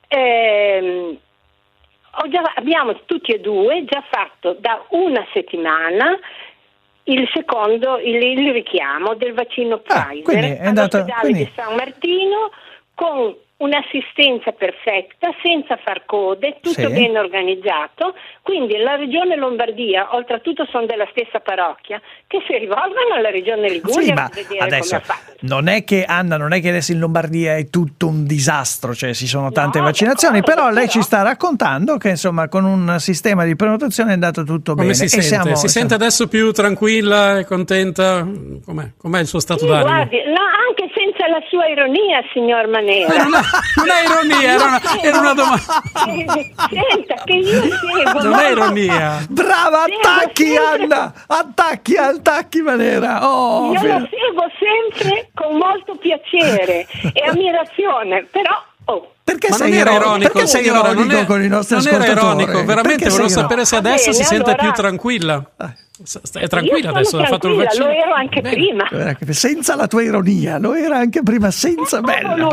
Abbiamo tutti e due già fatto da una settimana il richiamo del vaccino Pfizer all'ospedale di San Martino, con un'assistenza perfetta, senza far code, tutto ben organizzato. Quindi la regione Lombardia, oltretutto sono della stessa parrocchia, che si rivolgono alla regione Liguria per vedere adesso, come ha fatto. non è che adesso in Lombardia è tutto un disastro, cioè ci sono tante vaccinazioni, però lei ci sta raccontando che insomma con un sistema di prenotazione è andato tutto bene. Si sente adesso più tranquilla e contenta? Com'è il suo stato d'animo? Guardi, no, anche senza la sua ironia, signor Manera. Non è ironia, era una domanda. Senta, che io seguo. Non è ironia. Brava, attacchi Anna, attacchi Manera. Io lo seguo sempre con molto piacere e ammirazione, però... Perché sei ironico? Perché sei ironico con i nostri ascoltatori? Non era ironico, veramente volevo sapere se adesso si sente più tranquilla. È tranquilla adesso, ha fatto il vaccino. Lo ero anche prima. Senza la tua ironia, lo era anche prima senza.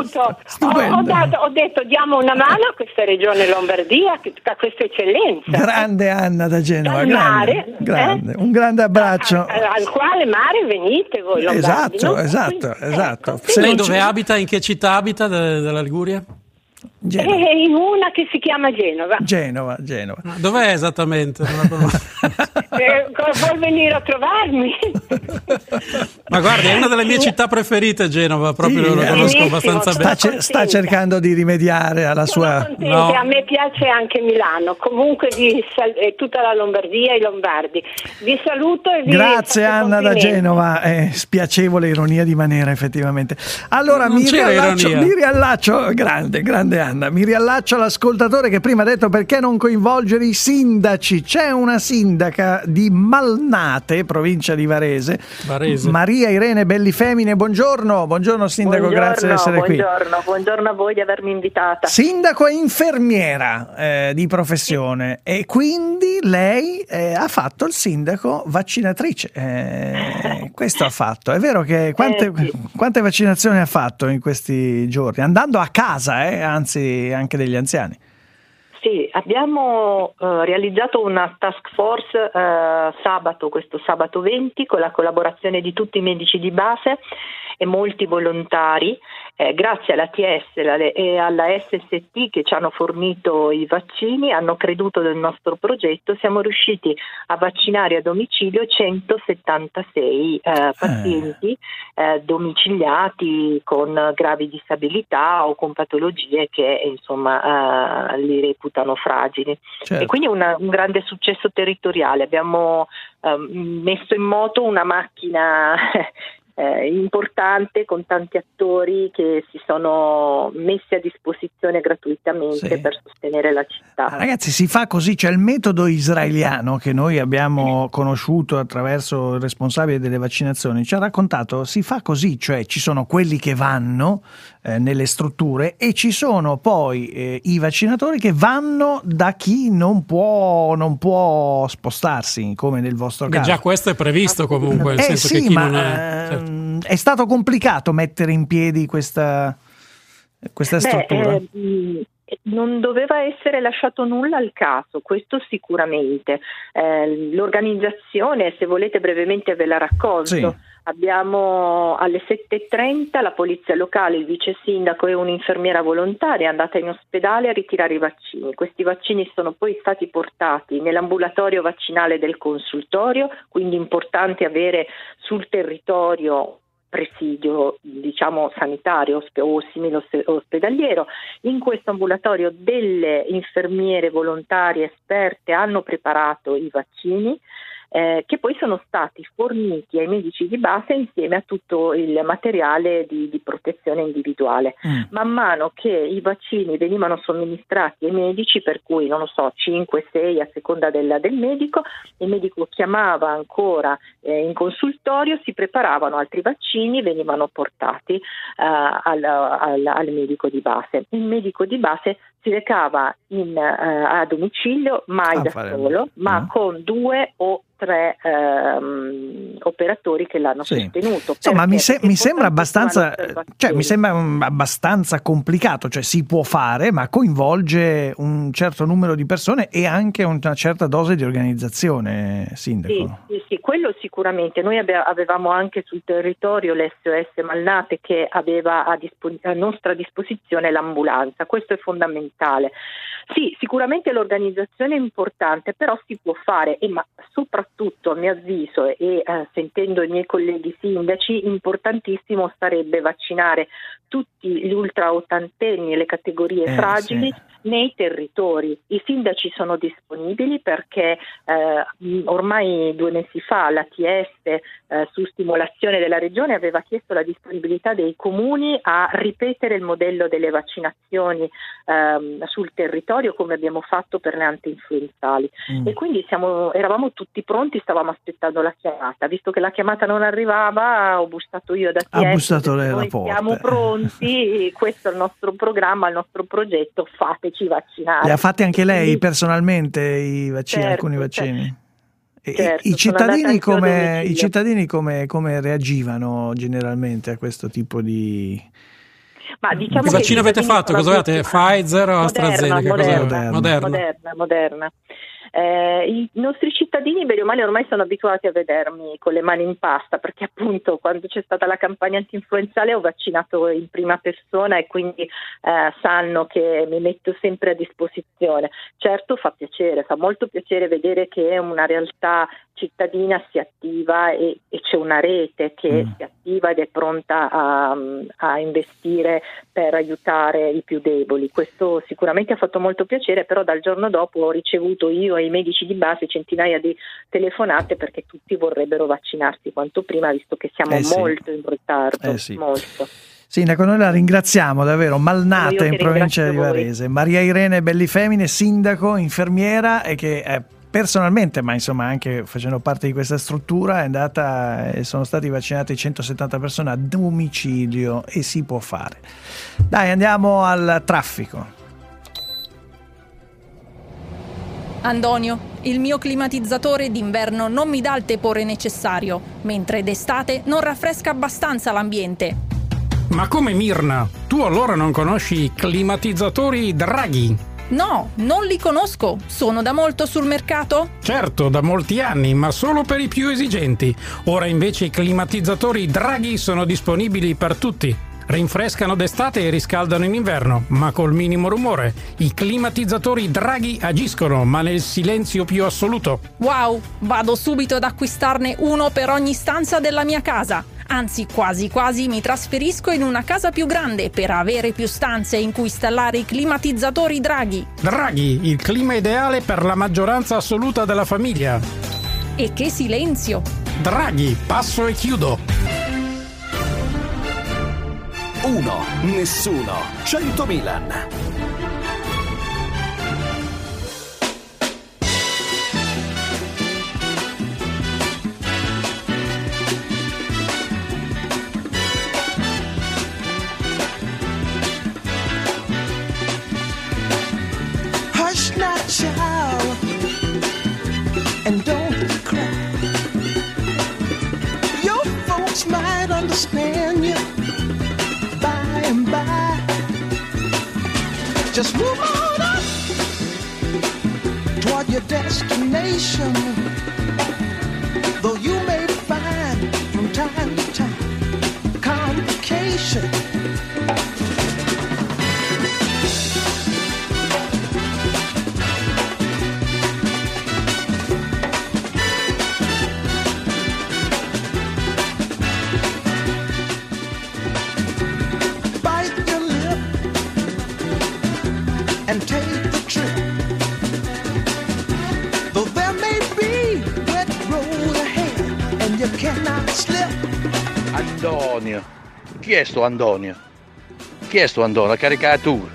Ho detto diamo una mano a questa regione Lombardia, a questa eccellenza. Grande Anna da Genova, grande. Un grande abbraccio. Al quale mare venite voi lombardi. Esatto. Lei dove abita? In che città abita della Liguria? In una che si chiama Genova. Genova. Dov'è esattamente? Vuol venire a trovarmi? Ma guardi, è una delle mie città preferite, Genova, proprio lo conosco abbastanza bene. Sta cercando di rimediare alla sua... No. A me piace anche Milano, comunque tutta la Lombardia e i lombardi. Vi saluto e vi Grazie Anna da Genova, è spiacevole ironia di Manera effettivamente. Allora mi riallaccio, grande Anna, mi riallaccio all'ascoltatore che prima ha detto perché non coinvolgere i sindaci. C'è una sindaca di Malnate, provincia di Varese. Maria Irene Bellifemine, buongiorno sindaco, grazie di essere qui. Buongiorno a voi di avermi invitata. Sindaco è infermiera di professione e quindi lei ha fatto il sindaco vaccinatrice. Questo ha fatto, è vero che quante vaccinazioni ha fatto in questi giorni? Andando a casa, anzi anche degli anziani. Sì, abbiamo realizzato una task force questo sabato 20, con la collaborazione di tutti i medici di base e molti volontari, grazie all'ATS e alla SST che ci hanno fornito i vaccini, hanno creduto nel nostro progetto, siamo riusciti a vaccinare a domicilio 176 pazienti domiciliati con gravi disabilità o con patologie che insomma li reputano fragili. Certo. E quindi un grande successo territoriale. Abbiamo messo in moto una macchina importante con tanti attori che si sono messi a disposizione gratuitamente per sostenere la città. Ragazzi, si fa così, c'è il metodo israeliano che noi abbiamo conosciuto attraverso il responsabile delle vaccinazioni, ci ha raccontato, si fa così, cioè ci sono quelli che vanno nelle strutture e ci sono poi i vaccinatori che vanno da chi non può spostarsi, come nel vostro caso. Già questo è previsto comunque, nel senso che chi non è... Certo. È stato complicato mettere in piedi questa struttura? Non doveva essere lasciato nulla al caso, questo sicuramente. L'organizzazione, se volete brevemente ve la racconto. Sì. Abbiamo alle 7:30 la polizia locale, il vice sindaco e un'infermiera volontaria è andata in ospedale a ritirare i vaccini. Questi vaccini sono poi stati portati nell'ambulatorio vaccinale del consultorio, quindi importante avere sul territorio presidio sanitario o simile ospedaliero. In questo ambulatorio delle infermiere volontarie esperte hanno preparato i vaccini che poi sono stati forniti ai medici di base insieme a tutto il materiale di protezione individuale. Man mano che i vaccini venivano somministrati ai medici, per cui 5-6 a seconda del medico, il medico chiamava ancora in consultorio, si preparavano altri vaccini, venivano portati al medico di base. Il medico di base si recava a domicilio mai da solo, ma con 2 o 3 operatori che l'hanno sostenuto. Insomma, mi sembra abbastanza complicato, cioè si può fare, ma coinvolge un certo numero di persone e anche una certa dose di organizzazione, sindaco. Sì, quello sicuramente. Noi avevamo anche sul territorio l'SOS Malnate che aveva a nostra disposizione l'ambulanza, questo è fondamentale. Sì, sicuramente l'organizzazione è importante, però si può fare, ma soprattutto soprattutto a mio avviso e sentendo i miei colleghi sindaci, importantissimo sarebbe vaccinare tutti gli ultra ottantenni e le categorie fragili nei territori. I sindaci sono disponibili perché ormai 2 mesi fa l'ATS su stimolazione della regione aveva chiesto la disponibilità dei comuni a ripetere il modello delle vaccinazioni sul territorio come abbiamo fatto per le antinfluenzali e quindi eravamo tutti pronti, stavamo aspettando la chiamata. Visto che la chiamata non arrivava, ho bussato io ad ATS. Ha bussato lei alla porta. Siamo pronti, questo è il nostro programma, il nostro progetto, fateci vaccinare. Le ha fatte anche lei personalmente i vaccini, alcuni vaccini? I cittadini come reagivano generalmente a questo tipo di... Ma diciamo che vaccino avete fatto? Cosa avete? Pfizer o AstraZeneca? Moderna. I nostri cittadini bene o male ormai sono abituati a vedermi con le mani in pasta, perché appunto quando c'è stata la campagna antinfluenzale ho vaccinato in prima persona e quindi sanno che mi metto sempre a disposizione. Certo fa molto piacere vedere che una realtà cittadina si attiva e c'è una rete che si attiva ed è pronta a investire per aiutare i più deboli. Questo sicuramente ha fatto molto piacere, però dal giorno dopo ho ricevuto io e i medici di base centinaia di telefonate perché tutti vorrebbero vaccinarsi quanto prima, visto che siamo molto in ritardo. Molto. Sindaco, noi la ringraziamo davvero, malnata in provincia di Varese. Maria Irene Bellifemine, sindaco, infermiera e che personalmente, ma insomma anche facendo parte di questa struttura, è andata e sono stati vaccinati 170 persone a domicilio e si può fare. Dai, andiamo al traffico. Antonio, il mio climatizzatore d'inverno non mi dà il tepore necessario, mentre d'estate non raffresca abbastanza l'ambiente. Ma come Mirna? Tu allora non conosci i climatizzatori Draghi? No, non li conosco. Sono da molto sul mercato? Certo, da molti anni, ma solo per i più esigenti. Ora invece i climatizzatori Draghi sono disponibili per tutti. Rinfrescano d'estate e riscaldano in inverno, ma col minimo rumore. I climatizzatori Draghi agiscono, ma nel silenzio più assoluto. Wow, vado subito ad acquistarne uno per ogni stanza della mia casa. Anzi, quasi quasi mi trasferisco in una casa più grande per avere più stanze in cui installare i climatizzatori Draghi. Draghi, il clima ideale per la maggioranza assoluta della famiglia. E che silenzio! Draghi, passo e chiudo. 1, nessuno, 100 Milan. Hush not, child, and don't cry. Your folks might understand you by and by. Just move on up toward your destination, though you may find from time to time complication. Antonio, chi è sto Antonio? Chi è sto Antonio? La caricatura.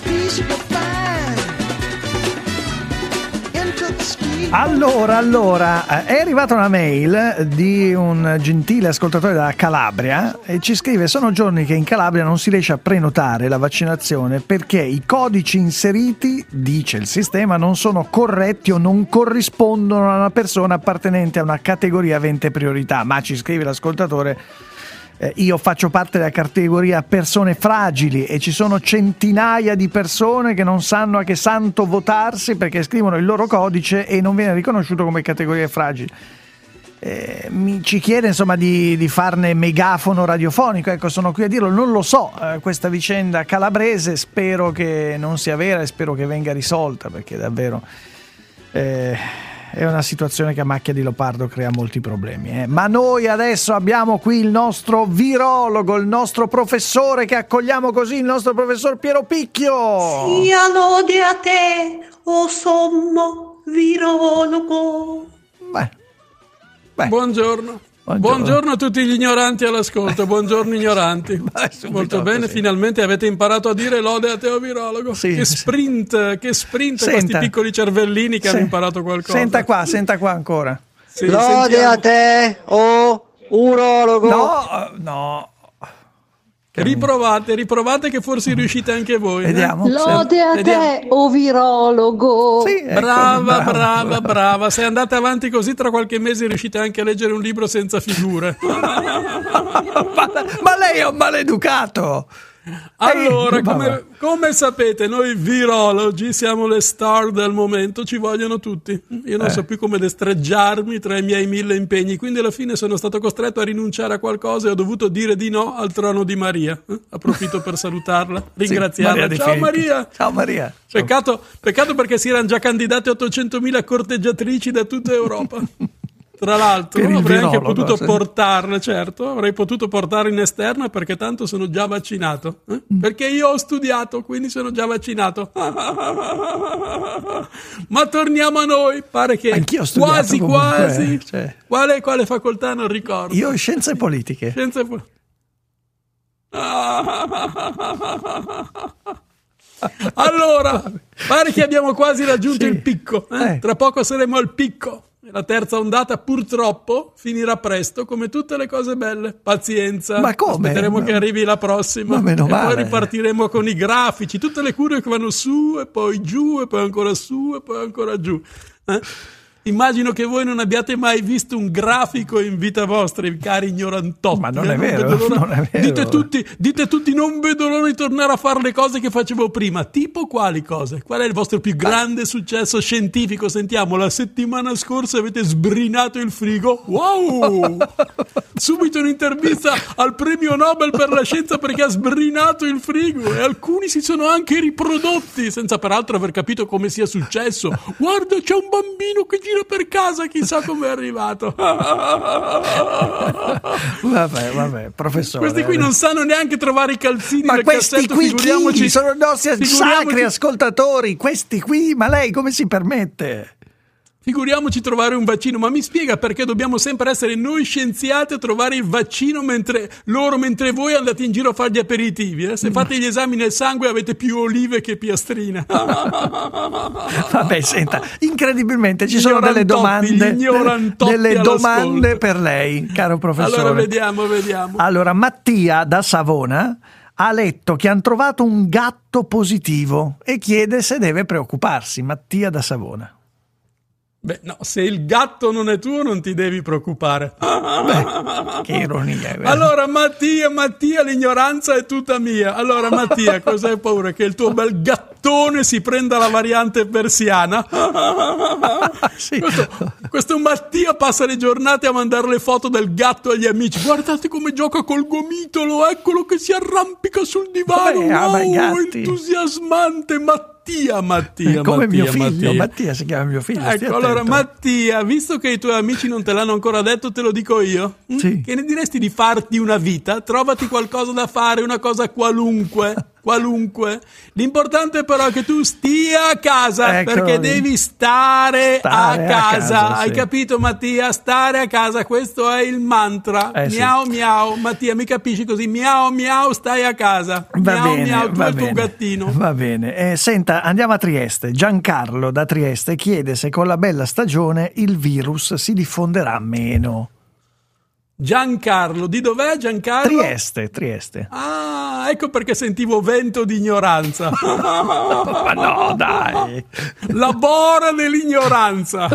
Allora, è arrivata una mail di un gentile ascoltatore della Calabria e ci scrive: sono giorni che in Calabria non si riesce a prenotare la vaccinazione perché i codici inseriti, dice il sistema, non sono corretti o non corrispondono a una persona appartenente a una categoria avente priorità. Ma ci scrive l'ascoltatore: io faccio parte della categoria persone fragili e ci sono centinaia di persone che non sanno a che santo votarsi perché scrivono il loro codice e non viene riconosciuto come categorie fragili. Ci chiede insomma di farne megafono radiofonico. Ecco, sono qui a dirlo, non lo so, questa vicenda calabrese spero che non sia vera e spero che venga risolta, perché davvero è una situazione che a macchia di leopardo crea molti problemi. Ma noi adesso abbiamo qui il nostro virologo, il nostro professore che accogliamo così, il nostro professor Piero Picchio. Sia lode a te, o sommo virologo. Beh. Buongiorno a tutti gli ignoranti all'ascolto, buongiorno ignoranti. Molto bene, così. Finalmente avete imparato a dire lode a te, o virologo. Sì, che sprint questi piccoli cervellini che hanno imparato qualcosa. Senta qua ancora. Sì, lode a te, o urologo. No. Riprovate che forse riuscite anche voi. Vediamo. Lode a te, o virologo. Sì, brava. Se andate avanti così, tra qualche mese riuscite anche a leggere un libro senza figure. Ma lei è un maleducato. Allora, come sapete, noi virologi siamo le star del momento, ci vogliono tutti. Io non so più come destreggiarmi tra i miei 1000 impegni, quindi alla fine sono stato costretto a rinunciare a qualcosa e ho dovuto dire di no al trono di Maria. Approfitto per salutarla, ringraziarla. Sì, Ciao Maria! Ciao Maria! Peccato perché si erano già candidate 800.000 corteggiatrici da tutta Europa. Tra l'altro avrei anche potuto portarle, certo, avrei potuto portarle in esterna perché tanto sono già vaccinato. Perché io ho studiato, quindi sono già vaccinato. Ma torniamo a noi, pare che anch'io ho studiato quasi. Cioè. Quale facoltà non ricordo? Io scienze politiche. Allora, pare che abbiamo quasi raggiunto il picco. Tra poco saremo al picco. La terza ondata purtroppo finirà presto, come tutte le cose belle. Pazienza. Ma come? Aspetteremo che arrivi la prossima. Ma meno male. Poi ripartiremo con i grafici, tutte le curve che vanno su e poi giù e poi ancora su e poi ancora giù. Immagino che voi non abbiate mai visto un grafico in vita vostra, cari ignorantotti. Ma non è vero, non è vero. Dite tutti, non vedo l'ora di tornare a fare le cose che facevo prima. Tipo quali cose? Qual è il vostro più grande successo scientifico? Sentiamo, la settimana scorsa avete sbrinato il frigo. Wow! Subito un'intervista al premio Nobel per la scienza perché ha sbrinato il frigo e alcuni si sono anche riprodotti, senza peraltro aver capito come sia successo. Guarda, c'è un bambino che gira per casa, chissà come è arrivato. Vabbè, professore. Questi qui non sanno neanche trovare i calzini ma nel cassetto, figuriamoci. Sono i nostri sacri ascoltatori, questi qui, ma lei come si permette? Figuriamoci trovare un vaccino, ma mi spiega perché dobbiamo sempre essere noi scienziati a trovare il vaccino mentre voi andate in giro a fare gli aperitivi. Se fate gli esami nel sangue avete più olive che piastrine. Vabbè, senta, incredibilmente ci sono delle domande per lei, caro professore. Allora vediamo. Allora, Mattia da Savona ha letto che hanno trovato un gatto positivo e chiede se deve preoccuparsi. Mattia da Savona. Beh, no, se il gatto non è tuo non ti devi preoccupare. Beh, che ironia. Allora, Mattia, l'ignoranza è tutta mia. Allora, Mattia, cosa hai paura? Che il tuo bel gattone si prenda la variante persiana? Sì. Questo Mattia passa le giornate a mandare le foto del gatto agli amici. Guardate come gioca col gomitolo, eccolo che si arrampica sul divano. Wow, entusiasmante, Mattia. Come mio figlio, Mattia si chiama mio figlio. Ecco, allora Mattia, visto che i tuoi amici non te l'hanno ancora detto, te lo dico io. Sì. Che ne diresti di farti una vita? Trovati qualcosa da fare, una cosa qualunque. L'importante però è che tu stia a casa, perché devi stare a casa. Hai capito, Mattia? Stare a casa, questo è il mantra. Miau miau, Mattia, mi capisci così? Miau miau, stai a casa. Miau, tu e il tuo gattino. Va bene. Senta, andiamo a Trieste. Giancarlo da Trieste chiede se con la bella stagione il virus si diffonderà meno. Giancarlo, di dov'è Giancarlo? Trieste. Ah, ecco perché sentivo vento di ignoranza. Ma no, dai. La bora dell'ignoranza.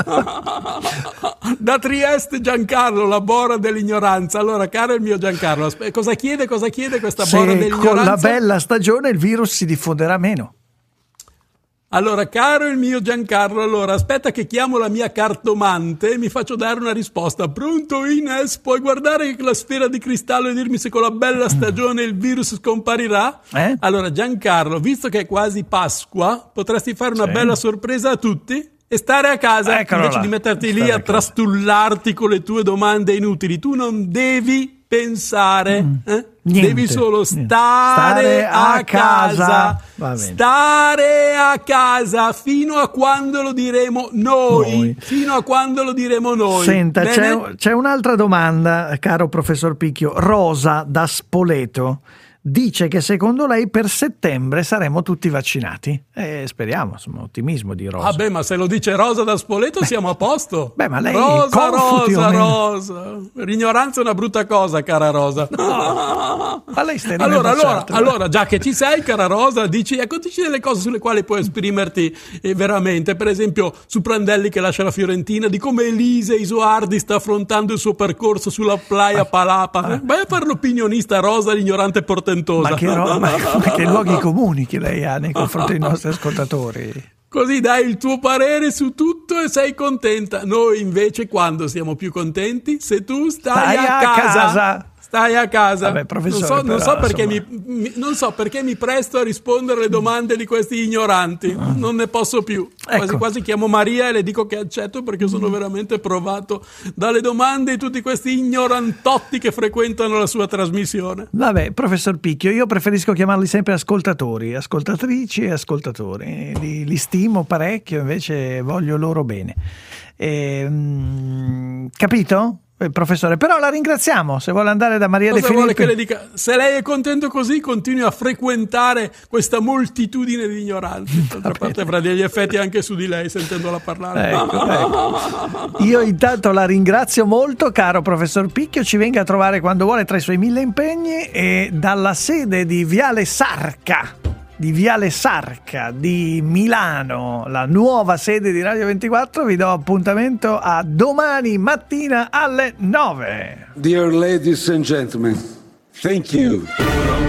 Da Trieste Giancarlo, la bora dell'ignoranza. Allora, caro il mio Giancarlo, cosa chiede questa bora dell'ignoranza? Con la bella stagione il virus si diffonderà meno. Allora, caro il mio Giancarlo, aspetta che chiamo la mia cartomante e mi faccio dare una risposta. Pronto Ines? Puoi guardare la sfera di cristallo e dirmi se con la bella stagione il virus scomparirà? Allora, Giancarlo, visto che è quasi Pasqua, potresti fare una bella sorpresa a tutti? e stare a casa. Eccolo invece là. di metterti lì a trastullarti con le tue domande inutili. Tu non devi pensare, devi solo stare a casa. Stare a casa fino a quando lo diremo noi. Fino a quando lo diremo noi. Senta, c'è un'altra domanda, caro professor Picchio. Rosa da Spoleto dice che secondo lei per settembre saremo tutti vaccinati. Speriamo, insomma, ottimismo di Rosa. Vabbè, ma se lo dice Rosa da Spoleto siamo a posto. Beh, ma lei Rosa. L'ignoranza è una brutta cosa, cara Rosa. No. Ma lei sta allora, già che ci sei, cara Rosa, dici delle cose sulle quali puoi esprimerti veramente. Per esempio, su Prandelli che lascia la Fiorentina, di come Elise Isoardi sta affrontando il suo percorso sulla Playa Palapa. Vai a fare l'opinionista, Rosa, l'ignorante portentosa. Ma che luoghi comuni che lei ha nei confronti dei nostri ascoltatori. Così dai il tuo parere su tutto e sei contenta. Noi invece quando siamo più contenti? Se tu stai a casa. Stai a casa. Vabbè, professore, non so perché mi presto a rispondere alle domande di questi ignoranti. Non ne posso più. Quasi chiamo Maria e le dico che accetto, perché sono veramente provato dalle domande di tutti questi ignorantotti che frequentano la sua trasmissione. Vabbè, professor Picchio, io preferisco chiamarli sempre ascoltatori, ascoltatrici e ascoltatori. Li stimo parecchio, invece voglio loro bene. Capito? Professore, però la ringraziamo. Se vuole andare da Maria De Filippi, vuole che le dica? Se lei è contento così, continui a frequentare questa moltitudine di ignoranti. D'altra parte avrà degli effetti anche su di lei sentendola parlare. Ecco. Io intanto la ringrazio molto, caro professor Picchio. Ci venga a trovare quando vuole tra i suoi 1000 impegni, e dalla sede di Viale Sarca di Milano, la nuova sede di Radio 24, vi do appuntamento a domani mattina alle 9. Dear ladies and gentlemen, thank you.